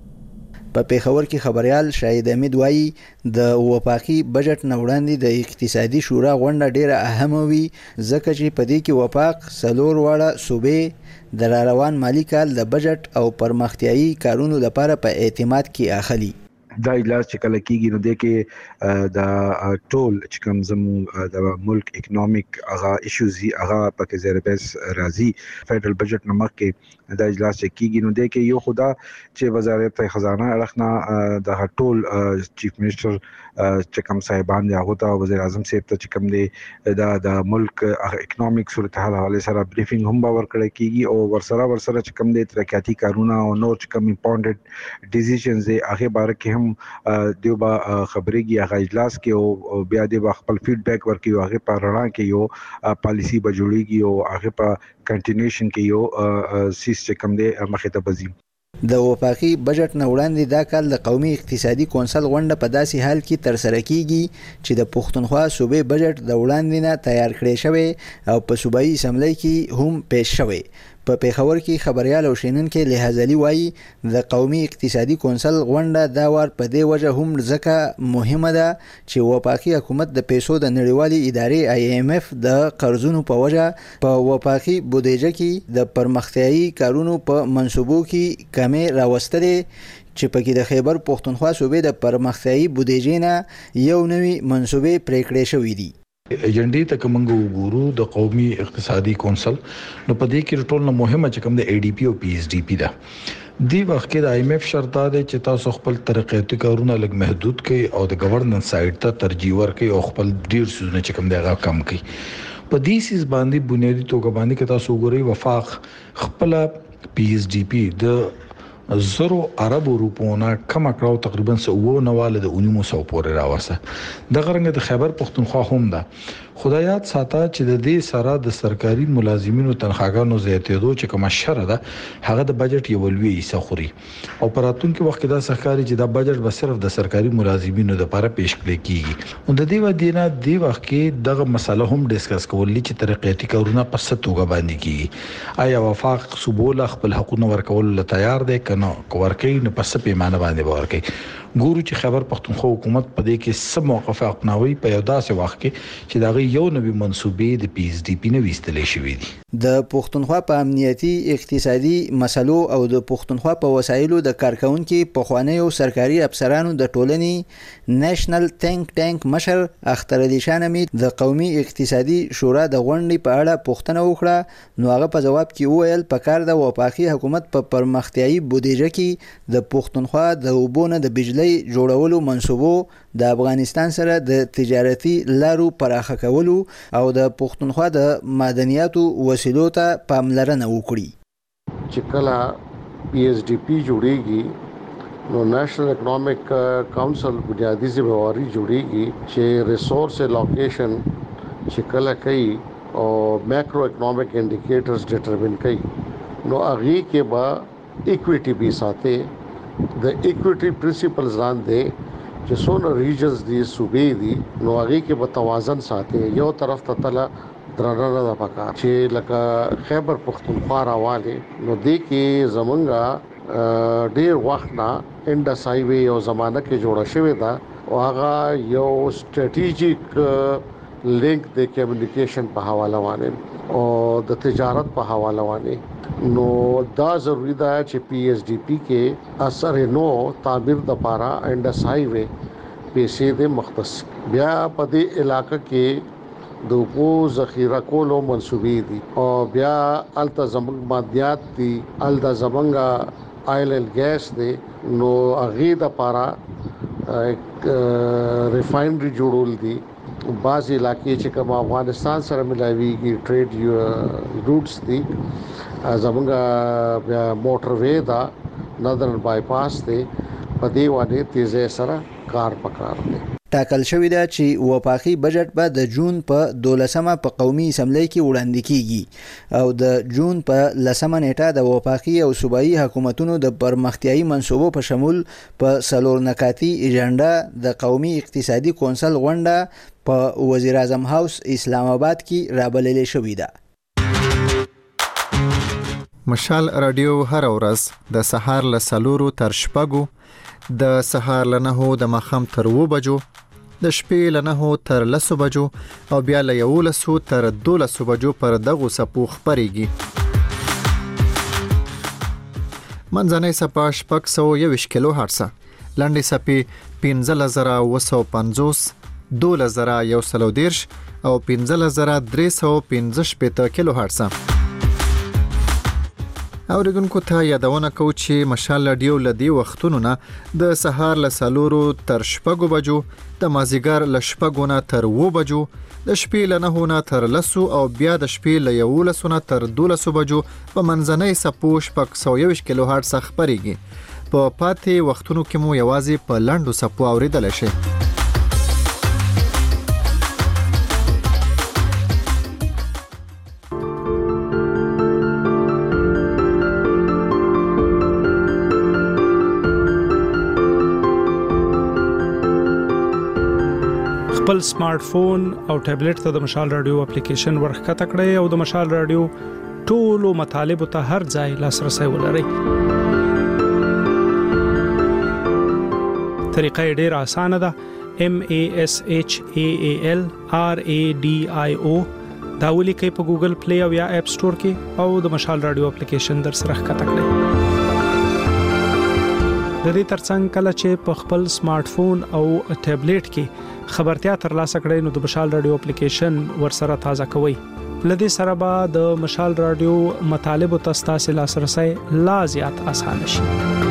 په پیښور کې خبريال شاهد امید وایي د وفاقي بجټ نه وړاندې د اقتصادي شورا غونډه ډیره اهمه وي ځکه چې په دې کې وفاق سلور واړه صوبې د روان مالی کال د بجټ او پرمختیايي کارونو لپاره په اعتماد کې اخلي. دا اجلاس چې کله کیږي نو د کې د ټول چې کوم زمو د ملک اکونومیک هغه ایشوز هغه پکې زیر بیس راځي فدرال بجټ نمک کې دا اجلاس چې کیږي نو د کې یو خدا چې وزارت خزانه اړخنا د ټول چیف منسٹر چې کوم صاحبان دی هغه ته وزیر اعظم صاحب ته چې کوم دی دا د ملک اکونومیک صورتحال حواله سره بریفینګ هم باور کړی کیږي او ورسره ورسره چې کوم دی ترقیاتی کارونه او نور چې کوم امپورټنت ډیسیژنز دی هغه باره کې دیو با خبرېږي هغه اجلاس کې او بیا دی خپل فیډبیک ورکوي هغه په رڼا کې یو پالیسی به جوړیږي او هغه په کنټینیوشن کې یو سیستم دی مخې ته بځي. د وفاقي بجټ نه وړاندې دا کال د قومي اقتصادي کونسل غونډه په داسې حال کې تر سره کیږي چې د پښتونخوا صوبې بجټ د وړاندې نه تیار کړی شوی او په صوبایي اسمبلی کې هم پیښ شوی. په پیښور کې خبريال او شینن کې لحاظلی وایي د قومي اقتصادي کونسل غونډه دا وار په دې وجه هم ځکه مهمه ده چې وفاقي حکومت د پیسو د نړیوالي ادارې آی ایم اف د قرضونو په وجه په وفاقي بودیجه کې د پرمختیايي کارونو په منصوبو کې کمی راوستلې چې پکې د خیبر پښتونخوا صوبې د پرمختیايي بودیجې نه یو نوی منصوبې پریکړې شوې دي. ایجنډې ته کومنګ وګورو د قومي اقتصادي کونسل نو په دې کې ټول نه مهمه چې کوم د ای ډي پی او پی ایس ډي پی ده دی وخت کې د آی ایم ایف شرط ده چې تاسو خپل ترقیاتي کارونه لږ محدود کړئ او د گورننس سایډ ته ترجیح ورکړئ او خپل ډیر سوزونه چې کوم دی هغه کم کړئ. په دې سیس باندې بنیادی توګه باندې کې تاسو وګورئ وفاق خپل پی ایس ډي پی د زرو عربو روپونه کم کړو تقریبا سو نواله د اونیمو سو پورې راوسه د غرنګ د خیبر پښتونخوا هم ده خدایات ساته چې د دې سره د سرکاري ملازمینو تنخواګانو زیاتېدو چې کومه شره ده هغه د بجټ یو لوی حصہ خوري او پراتونکو وخت دا سرکاري چې دا بجټ به صرف د سرکاري ملازمینو لپاره پیش کړی کیږي او د دې ودینه دی وخت کې دغه مسله هم ډیسکس کولې چې ترقیاتي کارونه په ستوګه باندې کیږي آیا وفاق صوبول خپل حقوقونه ورکول له تیار دی کنه کوورکې نه په سپېمانه باندې ورکې ګورو چې خبر پښتونخوا حکومت په دې کې سم موقف اپناوي په یو داسې وخت کې چې دا غي یو نوي منسوبې د پی ایس ډي پی نه وستلې شوې دي د پښتونخوا په امنیتي اقتصادي مسلو او د پښتونخوا په وسایلو د کارکونکو په خوانیو سرکاري افسرانو د ټولنې نېشنل تھینک ټانک مشر اختر علي شان امید د قومي اقتصادي شورا د غونډې په اړه پوښتنه وکړه نو هغه په جواب کې وویل په کار د وفاقي حکومت په پرمختیايي بودیجه کې د پښتونخوا د وبونه د بجلی جوړولو منصوبو د افغانستان سره د تجارتي لارو پراخه کولو او د پښتونخوا د معدنیاتو وسیلو ته پاملرنه وکړي چې کله پی ایس ډي پی جوړیږي نو نېشنل اکونومیک کونسل بنیادی ذمہواری جوړیږي چې ریسورس الوکیشن چې کله کوي او مایکرو اکونومیک انډیکیټرز ډیټرمین کوي نو هغه کې به ایکویټي به ساته د ایکویټي پرنسپلز لاندې چې څونه ریجنز دي صوبې دي نو هغه کې به توازن ساتي یو طرف ته تل درنه د پکا چې لکه خیبر پختونخوا راواله نو دې کې زمونږه ډیر وخت نه انډس های وی او زمانہ کې جوړه شوې ده او هغه یو سټریټیجیک لینک د کمیونیکیشن په حواله باندې او د تجارت په حواله باندې نو دا ضروری ده چې پی ایس ډي پی کې اثر نو تعبیر د پارا انډس های وی پیسې د مختص بیا په دې علاقې کې د کو ذخیره کولو منسوبې دي او بیا الته زمنګ مادیات دي الته زمنګ آیل اند ګیس دي نو اغه د پارا ریفاینری جوړول دي بعض علاقې چې کوم افغانستان سره ملایويږي ټریډ روټس دي زمونږ موټر وې دا نادرن بایپاس دی په دې باندې تیزه سره کار پکار دی ټاکل شوې ده چې وفاقي بجټ به د جون په دولسمه په قومي اسمبلی کې وړاندې کیږي او د جون په لسمه نیټه د وفاقي او صوبایي حکومتونو د پرمختیايي منصوبو په شمول په سلور نکاتی ایجنډا د قومي اقتصادي کونسل غونډه په وزیر اعظم هاوس اسلام آباد کې رابللې شوې ده مشال رادیو هر ورځ د سهار له سلورو تر شپږو د سهار له نهو د ماښام تر اوو بجو د شپې له نهو تر لسو بجو او بیا له یولسو تر دولسو بجو پر دغو څپو خپرېږي. منځنۍ څپه شپږ سوه یوویشت کیلو هرټزه، لنډې څپې پنځلس زره اوه سوه پنځوس، دولس زره یو سل او دېرش او پنځلس زره درې سوه پنځه شپېته کیلو هرټزه. اوریدونکو ته یادونه کوو چې مشال رادیو له دې وختونو نه د سهار له څلورو تر شپږو بجو، د مازدیګر له شپږو نه تر اوو بجو، د شپې له نهو نه تر لسو او بیا د شپې له یولسو نه تر دولسو بجو په منځنۍ څپو شپږ سوه یوویشت کیلو هرټزه خپرېږي. په پاتې وختونو کې مو یوازې په لنډو څپو اوریدلی شئ. خپل سمارټ فون او ټابلیټ ته د مشال رادیو اپلیکیشن ورخکته کړئ او د مشال رادیو ټولو مطالبه ته هر ځای لاسرسي ولرئ. طریقه ډیره اسانه ده. M A S H A A L R A D I O دا ولیکئ په ګوګل پلی او یا اپ سٹور کې او د مشال رادیو اپلیکیشن در سره ښکته کړئ. د دې ترڅنګ کله چې په خپل سمارټ فون او ټابلیټ کې خبرتیا ترلاسه کړئ نو د مشال رادیو اپلیکیشن ورسره تازه کوئ. لدې سره به د مشال رادیو مطالب ته ستاسو لاسرسي لا زیات اسانه شي.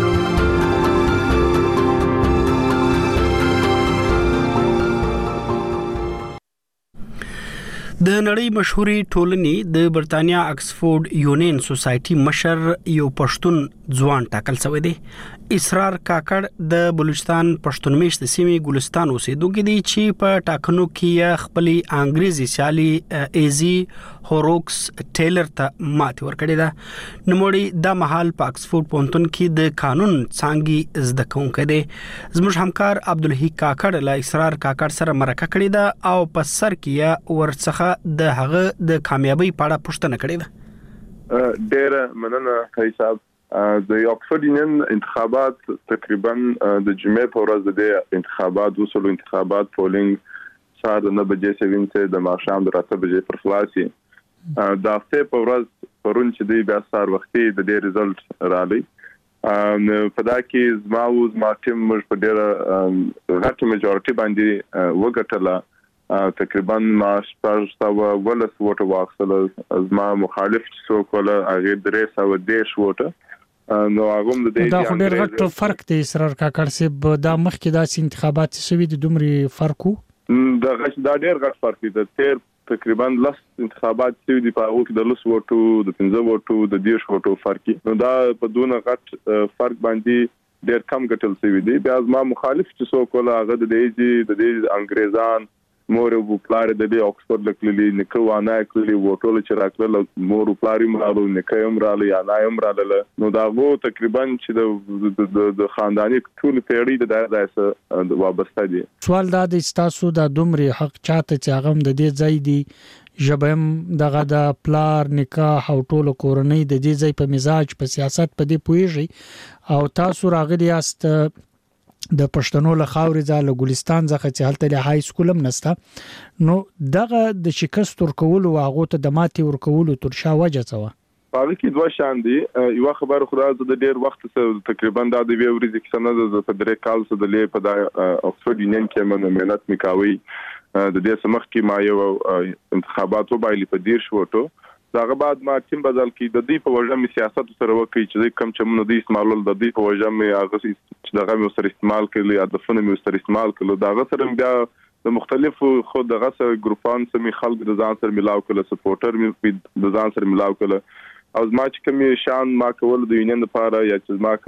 د نړۍ مشهوري ټولنې د برتانیا اکسفورد یونین سوسایټي مشر یو پښتون ځوان ټاکل شوی دی. اسرار کاکړ د بلوچستان پښتون میشت سیمې ګلستان اوسېدونکي دي چې په ټاکنو کې خپل انګریزي سیالي ایزي هوروکس ټیلر ته ماتې ورکړې ده. نوموړي د محل په آکسفورد پوهنتون کې د قانون څانګې زده کوونکی دی. زموږ همکار عبدالحی کاکړ له اسرار کاکړ سره مرکه کړې ده او په سر کې ورڅخه د هغه د کامیابی په اړه پوښتنه کړې ده. ډېر مننه حساب د آکسفورد یونین انتخابات تقریبا د جمعې په ورځ د انتخابات وصول انتخابات پولینګ ساعت نه بجې سوین ته د ماښام د راته بجې پر خلاصي د هفته په ورځ پرون چې دی بیا سار وختي د دې ریزلټ رالی په دا کې زما او زما ټیم موږ په ډېر غټه میجورټي باندې وګټله تقریبا ما شپږ سوه ولس ووټ واخیستل زما مخالف څوک ولا هغه درې سوه دېرش ووټه نو هغه د دې دا خو ډېر غټ فرق دی اسرار کاکړ صاحب دا مخکې داسې انتخابات شوي د دومره فرق دا غش دا ډېر غټ فرق دی د تیر تقریبا لس انتخابات شوي دي په هغه کې د لس ووټو د پنځه ووټو د دېرش ووټو فرق نو دا په دونه غټ فرق باندې ډېر کم ګټل شوی دی. بیا زما مخالف چې څوک ولا هغه د دې د دې انګریزان مور او پلار د دې آکسفورد لکلي نکو وانه کلی وټول چې راکړل مور او پلار یې مرالو نکایم رالی یا نایم رالل نو دا وو تقریبا چې د د خاندانی ټول پیړۍ د دایره د وابسته دي. سوال دا د تاسو د دومره حق چاته چې هغه د دې ځای دی ژبم دغه د پلار نکاح او ټول کورنۍ د دې ځای په مزاج په سیاست په دې پويږي او تاسو راغلی است د پښتنو له خاورې ځاله ګلستان ځخه چې هلته له های سکول هم نسته نو دغه د شکست ورکول او هغه ته د ماتي ورکول تر شا وجه څه و هغه کې دوه شان دي یو خبر خدای د ډیر وخت څخه تقریبا د دې ورځې کې سند د فدرال کال څخه د لې په د اکسفورد یونین کې من مهنت میکاوي د دې سمخ کې ما یو انتخابات وبایلی په دیر شوټو داغه بعد ما ټیم بدل کی د دې په وجه می سیاست سره وکړي چې کم چې مونږ د استعمالول د دې په وجه می هغه چې دغه می سره استعمال کړي یا د فن می سره استعمال کړي داغه سره بیا د مختلفو خود دغه سره ګروپان سمي خلک د ځان سره ملاو کړي سپورټر می د ځان سره ملاو کړي او زما چې کوم شان ما کول د یونین لپاره یا چې ما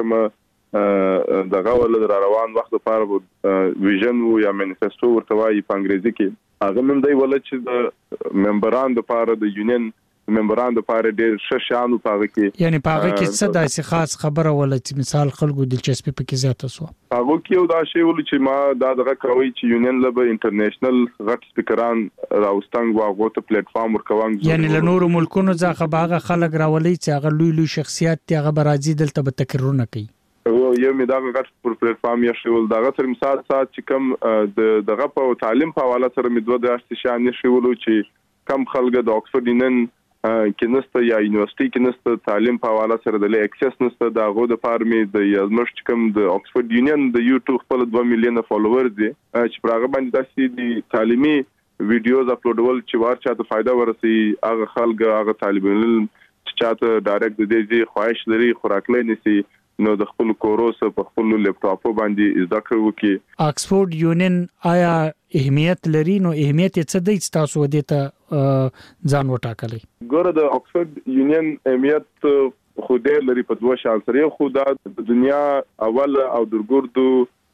کوم دغه ول روان وخت لپاره ویژن یا مانیفیسټو ورته وایي په انګریزي کې هغه من دی ول چې د ممبران لپاره د یونین ممبران د پاره ډېر ښه شانو پاره کې یعنی پاره کې څه داسې خاص خبره ولا چې مثال خلکو دلچسپي پکې زیاته سو هغه کې یو دا شی ول چې ما دا دغه کوي چې یونین لبه انټرنیشنل غټ سپیکران راوستنګ واغو ته پلیټ فارم ورکوان یعنی له نورو ملکونو ځخه باغه خلک راولي چې هغه لوی لوی شخصیت ته هغه برازي دلته به تکررونه کوي یو می دا غټ پر پلیټ فارم یې شول دا غټ مثال سات چې کم د دغه په تعلیم په حواله سره می دوه داشت شان یې شول چې کم خلک د اکسفورد یونین کې نسته یا یونیورسيټي کې نسته تعلیم په حواله سره د اکسس نسته دا غو د فارمي د یازمش کوم د اکسفورد یونین د یوټیوب خپل دوه میلیون فالوورز دي چې پرغه باندې داسې دي تعلیمي ویډیوز اپلوډول چې ورچا ته فائدہ ورسي هغه خلک هغه طالب علم چې چاته ډایرکټ د دې خواهش لري خوراکلې نسی نو د خپل کوروس په خپل لپټاپ باندې زده کړو کې اکسفورد یونین آیا اهمیت لري نو اهمیت څه دی تاسو ودې ته ځان وټاکلې ګوره د اکسفورد یونین اهمیت خو ډېر لري په دوه شان سره خو د دنیا اول او درګردو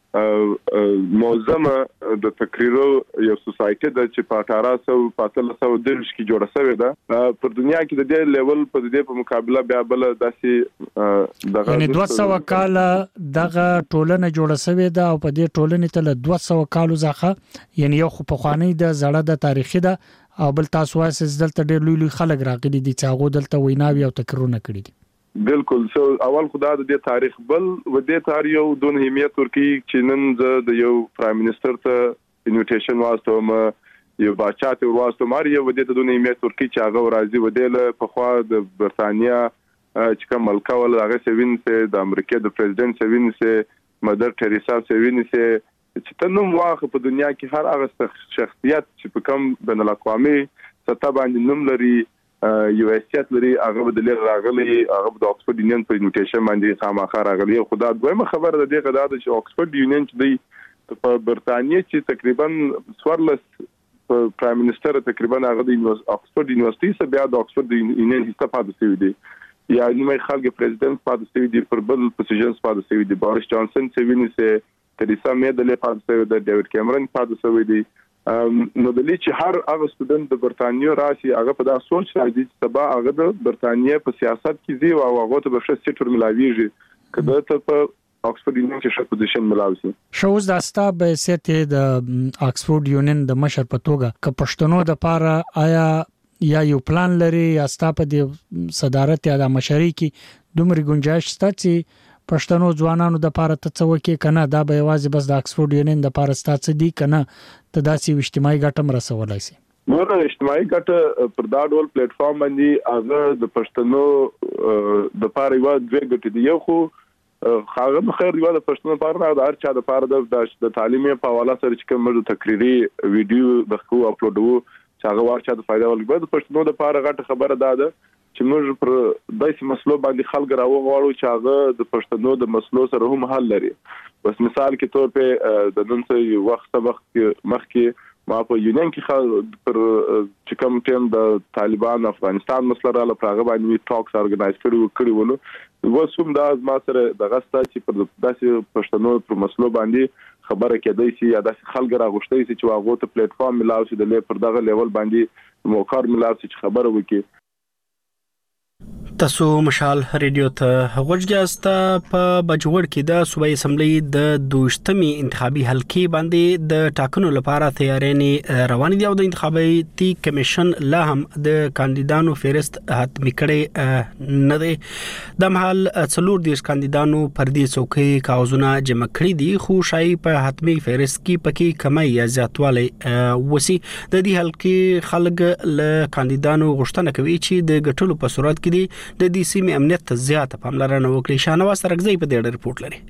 موزمه د تقریرو یو سوسایټي د چې په اټھارہ سو پاتل سو درش کې جوړه شوې ده په دنیا کې د دې لیول په دې په مقابله بیا بل داسې دغه یعنی دوه سوه کال دغه ټولنه جوړه شوې ده او په دې ټولنې ته له دوه سوه کالو ځخه یعنی یو خو په خوانی د زړه د تاریخي ده او بل تاسو واسه دلته ډېر لوی لوی خلک راغلي دي چې هغه دلته ویناوي او تکررونه کړی دي بالکل سو اول خدا د دې تاریخ بل و دې تاریخ یو دون اهمیت ورکی چې نن د یو پرایم منسٹر ته انویټیشن واسطه یو بچاته واسطه ماري و دې ته دون اهمیت ورکی چې هغه راځي و دې له په خوا د برتانیا چې کوم ملکه ول هغه سوین سه د امریکا د پریزیدنت سوین سه مدر ټریسا سوین سه چې تنوم واخه په دنیا کې هر هغه شخصیت چې په کوم بین الاقوامي سطح باندې نوم لري یو اسیات لري هغه د لیر راغلي هغه د اکسفورد یونین په انویټیشن باندې خامخا راغلي خدا دویمه خبره ده دغه د چې اکسفورد یونین چې په برتانیې چې تقریبا سوارلس پرایم منسٹر تقریبا هغه د اکسفورد یونیورسيټي څخه بیا د اکسفورد یونین استفاده کوي دي یا نیمه خلک پریزیدنت پاتې شوی دی پر بل پوزیشن پاتې شوی دی بوریس جانسن چې ویني سه تریسا مې د لې پاتې شوی دی ډیوډ کیمرون پاتې شوی دی نو د لې چې هر هغه سټوډنټ د برتانیې راشي هغه په دا سوچ راځي چې سبا هغه د برتانیې په سیاست کې دی او هغه ته به ښه سیټر ملاويږي کله ته په آکسفورد یونین کې ښه پوزیشن ملاوي شوز د استاب سیت د آکسفورد یونین د مشر په توګه ک پښتنو د پاره آیا یا یو پلان لري یا ستاپ د صدارت یا د مشرۍ کې دومره گنجائش شته چې پښتنو ځوانانو د پاره ته څوکې کنه دا به یوازې بس د آکسفورد یونین د پاره ستاسو دی کنه ته داسې اجتماعي ګټم رسولای شي نو د اجتماعي ګټه پر دا ډول پلیټ فارم باندې هغه د پښتنو د پاره یو دوه ګټې دی یو خو هغه د خیر یو د پښتنو لپاره د هر چا د پاره د تعلیمي په حواله سره چې کوم تقریری ویډیو د خو اپلوډو چې هغه ورچا د فائدہ ولګي د پښتنو د پاره غټه خبره ده چې موږ پر داسې مسلو باندې خلک راوغواړو چې هغه د پښتنو د مسلو سره هم حل لري بس مثال کې تور په د نن څه وخت سبق مخکې ما په یونین کې پر چې کوم ټیم د طالبان افغانستان مسله را لپاره باندې ټاکس اورګنایز کړو کړی ولو وسوم دا ما سره د غستا چې پر داسې پښتنو پر مسلو باندې خبره کېدای شي یا داسې خلک راغوښتي چې واغو ته پلیټ فارم ملاوي د لې پر دغه لیول باندې موکار ملاوي چې خبره وکړي تاسو مشال ریډیو ته غوږیاست په بجوړ کې د صوبایي اسمبلی د دوشتمي انتخابي حلقې باندې د ټاکنو لپاره تیارینې روان دي او د انتخاباتي کمیشن لا هم د کاندیدانو فهرست حتمی کړي نه دي د محل څلور دیش کاندیدانو پر دې څوکۍ کاغذونه جمع کړي دي خو شای په حتمی فهرست کې پکې کمی یا زیاتوالی وسی د دې حلقې خلک له کاندیدانو غوښتنه کوي چې د ګټلو په صورت کې دي د دې سیمې امنیت ته زیاته پاملرنه وکړي. شاهنواز ترکزی په دې رپورت لري.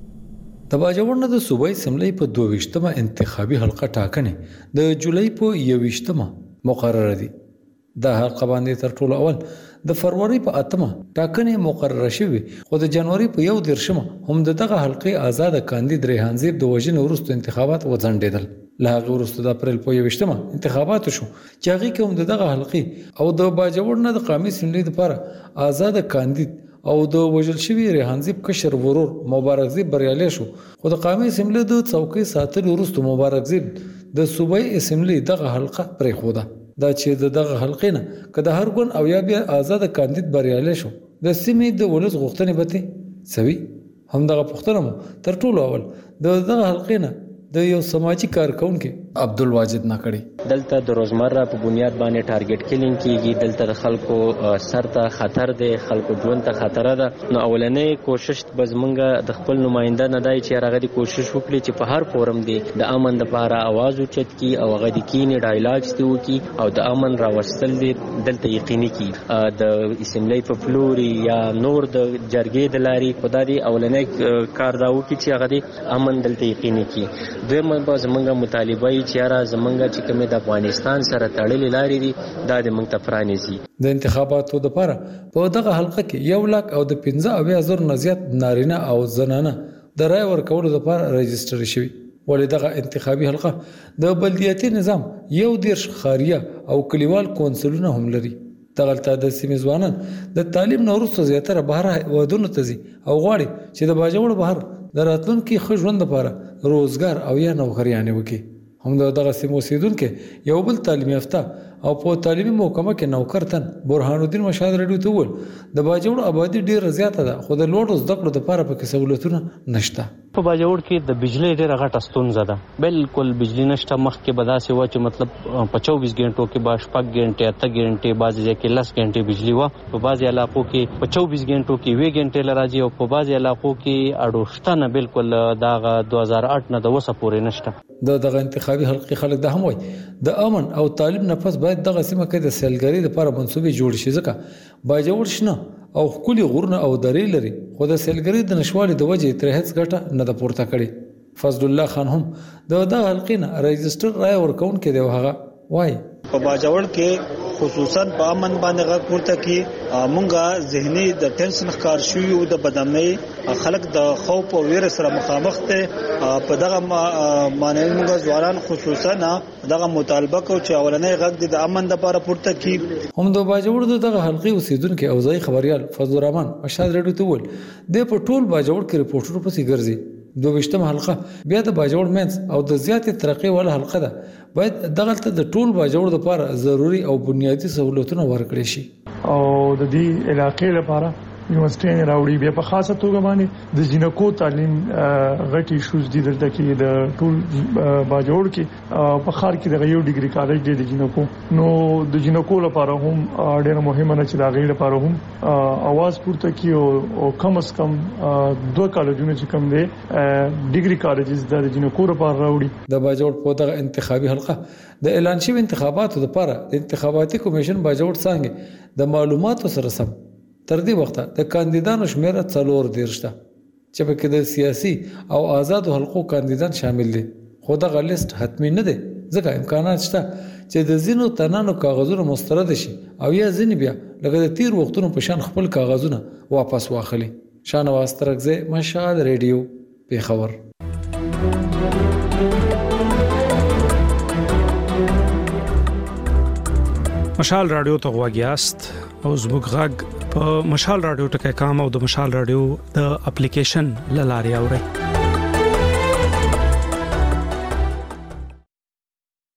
د باجوړ د صوبایي اسمبلی په دوه ویشتمه انتخابي حلقه ټاکنې د جولای په یو ویشتمه مقرره دي. دا حلقه باندې تر ټولو اول د فروری په اتمه ټاکنې مقرره شوې خو د جنوري په یو دیرشمه هم دغه حلقې آزاد کاندید ریحان زیب د وژنې وروسته انتخابات وځنډېدل. له هغه وروسته د اپریل په یو ویشتمه انتخابات شو چې هغه کې هم دغه حلقې او د باجوړ نه د قومي اسمبلی لپاره آزاد کاندید او د وژل شوی ریحان زیب کشر ورور مبارک زیب بریالي شو خو د قومي اسمبلی د څوکۍ ساتلو وروسته مبارک زیب د صوبایي اسمبلی دغه حلقه پرې خوده دا چې دغه حلقې نه کله هر ګون او یا بیا آزاد کاندید بریالي شو د سیمې د ولس غوښتنې به سوي هم دغه پښتنه تر ټولو اول دغه حلقې نه د یو سماجی کارکونکو عبدالواجد ناکړي دلته د روزمره په بنیاد باندې ټارګټ کیلینګ کیږي دلته د خلکو سر ته خطر دی خلکو ژوند ته خطر ده نو اولنې کوشش بزمنګ د خپل نماینده نه دی چې هغه د کوشش وکړي چې په هر فورم دی د امن لپاره आवाज اوچت کی او هغه د کینې ډایلاګ ستو کی او د امن راوستل دی دلته یقیني کی د اسمبلی په فلوري یا نور د جرګې د لاري خدای اولنې کار داو کی چې هغه د امن دلته یقیني کی دویمه به زمونږ مطالبه یې چې را زمونږ چې کومې د افغانستان سره تړلې لارې دي دا د موږ ته پرانیزي. د انتخاباتو لپاره په دغه حلقه کې یو لاک او د پنځه اویا زره نه زیات نارینه او زنانه د رای ورکولو لپاره رجسټر شوي ولې دغه انتخابي حلقه د بلدیاتي نظام یو دیرش خاریه او کلیوال کونسلونه هم لري. دغلته د سیمې ځوانان د تعلیم نه وروسته زیاتره بهر ودونو ته ځي او غواړي چې د باجوړ بهر د راتلونکي ښه ژوند لپاره روزګار او یا نوکریانې وکړي. هم دغه سیمو اوسیدونکو یو بل تعلیم یافته او په تعلیمي محکمه کې نوکرتن برهان الدین مشهد رډیو ته وویل د باجوړ آبادی ډیره زیاته ده خو د لوړو زده کړو لپاره پکې سہولتونه نشته. په باجوړ کې د بجلی ډیره غټه ستونزه ده بالکل بجلی نشته مخکې به داسې و چې مطلب په چوبیس غنټو کې به شپږ غنټې اته غنټې بعضې ځای کې لس غنټې بجلی وه په بعضې علاقو کې په چوبیس غنټو کې اووه غنټې لراځي او په بعضې علاقو کې اړوشته نه بالکل دغه دوه هزار اټ نه د اوسه پورې نشته. د دغه انتخابي حلقې خلک د هم وای د امن او تعلیم نه پس باید دغه سیمه کې د سیلګرۍ لپاره منصوبې جوړ شي ځکه باجوړ شنه او خولي غورونه او درې لري خو د سیلګرۍ د نشوالي د وجې تر هیڅ ګټه نه د پورته کړي. فضل الله خان هم د دغه حلقې نه رجسټر رای ورکون کې دی هغه وای په باجوړ کې خصوصا په امن باندې غږ پورته کی مونږه ذهني د ټینشن ښکار شو او د بدامنۍ خلک د خوف او ویر سره مخامخ ته په دغه معنی موږ ځوانان خصوصا دغه مطالبه کو چې اولنې غږ د امن لپاره پورته کی هم د باجوړ دغه حلقي اوسیدونکو او ځای خبريال فضل الرحمن مشال رډیو ته ول د په ټول باجوړ کې رپورټونو پسې ګرځي دوه حلقه بیا د باجوړ مینس او د زیاتې ترقی ول حلقه ده باید دغه ته د ټول باجوړ لپاره ضروری او بنیادی سہولتونه ورکړي شي او د دې علاقې لپاره یونیورسيټي راوړي بیا په خاصه توګه باندې د جنکو تعلیم غټي شوز دي دلته کې د ټول باجوړ کې په خار کې د یو ډیګري کالج دی د جنکو نو د جنکو لپاره هم ډېر مهمه نه چې دا غیر لپاره هم اواز پورته کی او کم اس کم دوه کالجونه چې کم دي ډیګري کالجز د جنکو لپاره راوړي د باجوړ په دغه انتخابي حلقه د اعلان شوی انتخاباتو لپاره د انتخاباتي کمیشن باجوړ څنګه د معلوماتو سره سم تر دې وخته د کاندیدانو شمیره څلور دیرشته چې پکې د سیاسي او آزادو حلقو کاندیدان شامل دي خو دا لیست حتمی نه دی ځکه امکانات شته چې د زینو تنانو کاغذونه مسترد شي او یا ځینې بیا لکه د تیر وختونو په شان خپل کاغذونه واپس واخلي. شانواز ترکزی مشال ریډیو پیښور. مشال رادیو ته غواګیاست او زموږ غږ په مشال رادیو ټکی کام او د مشال رادیو د اپلیکیشن لاري اوري.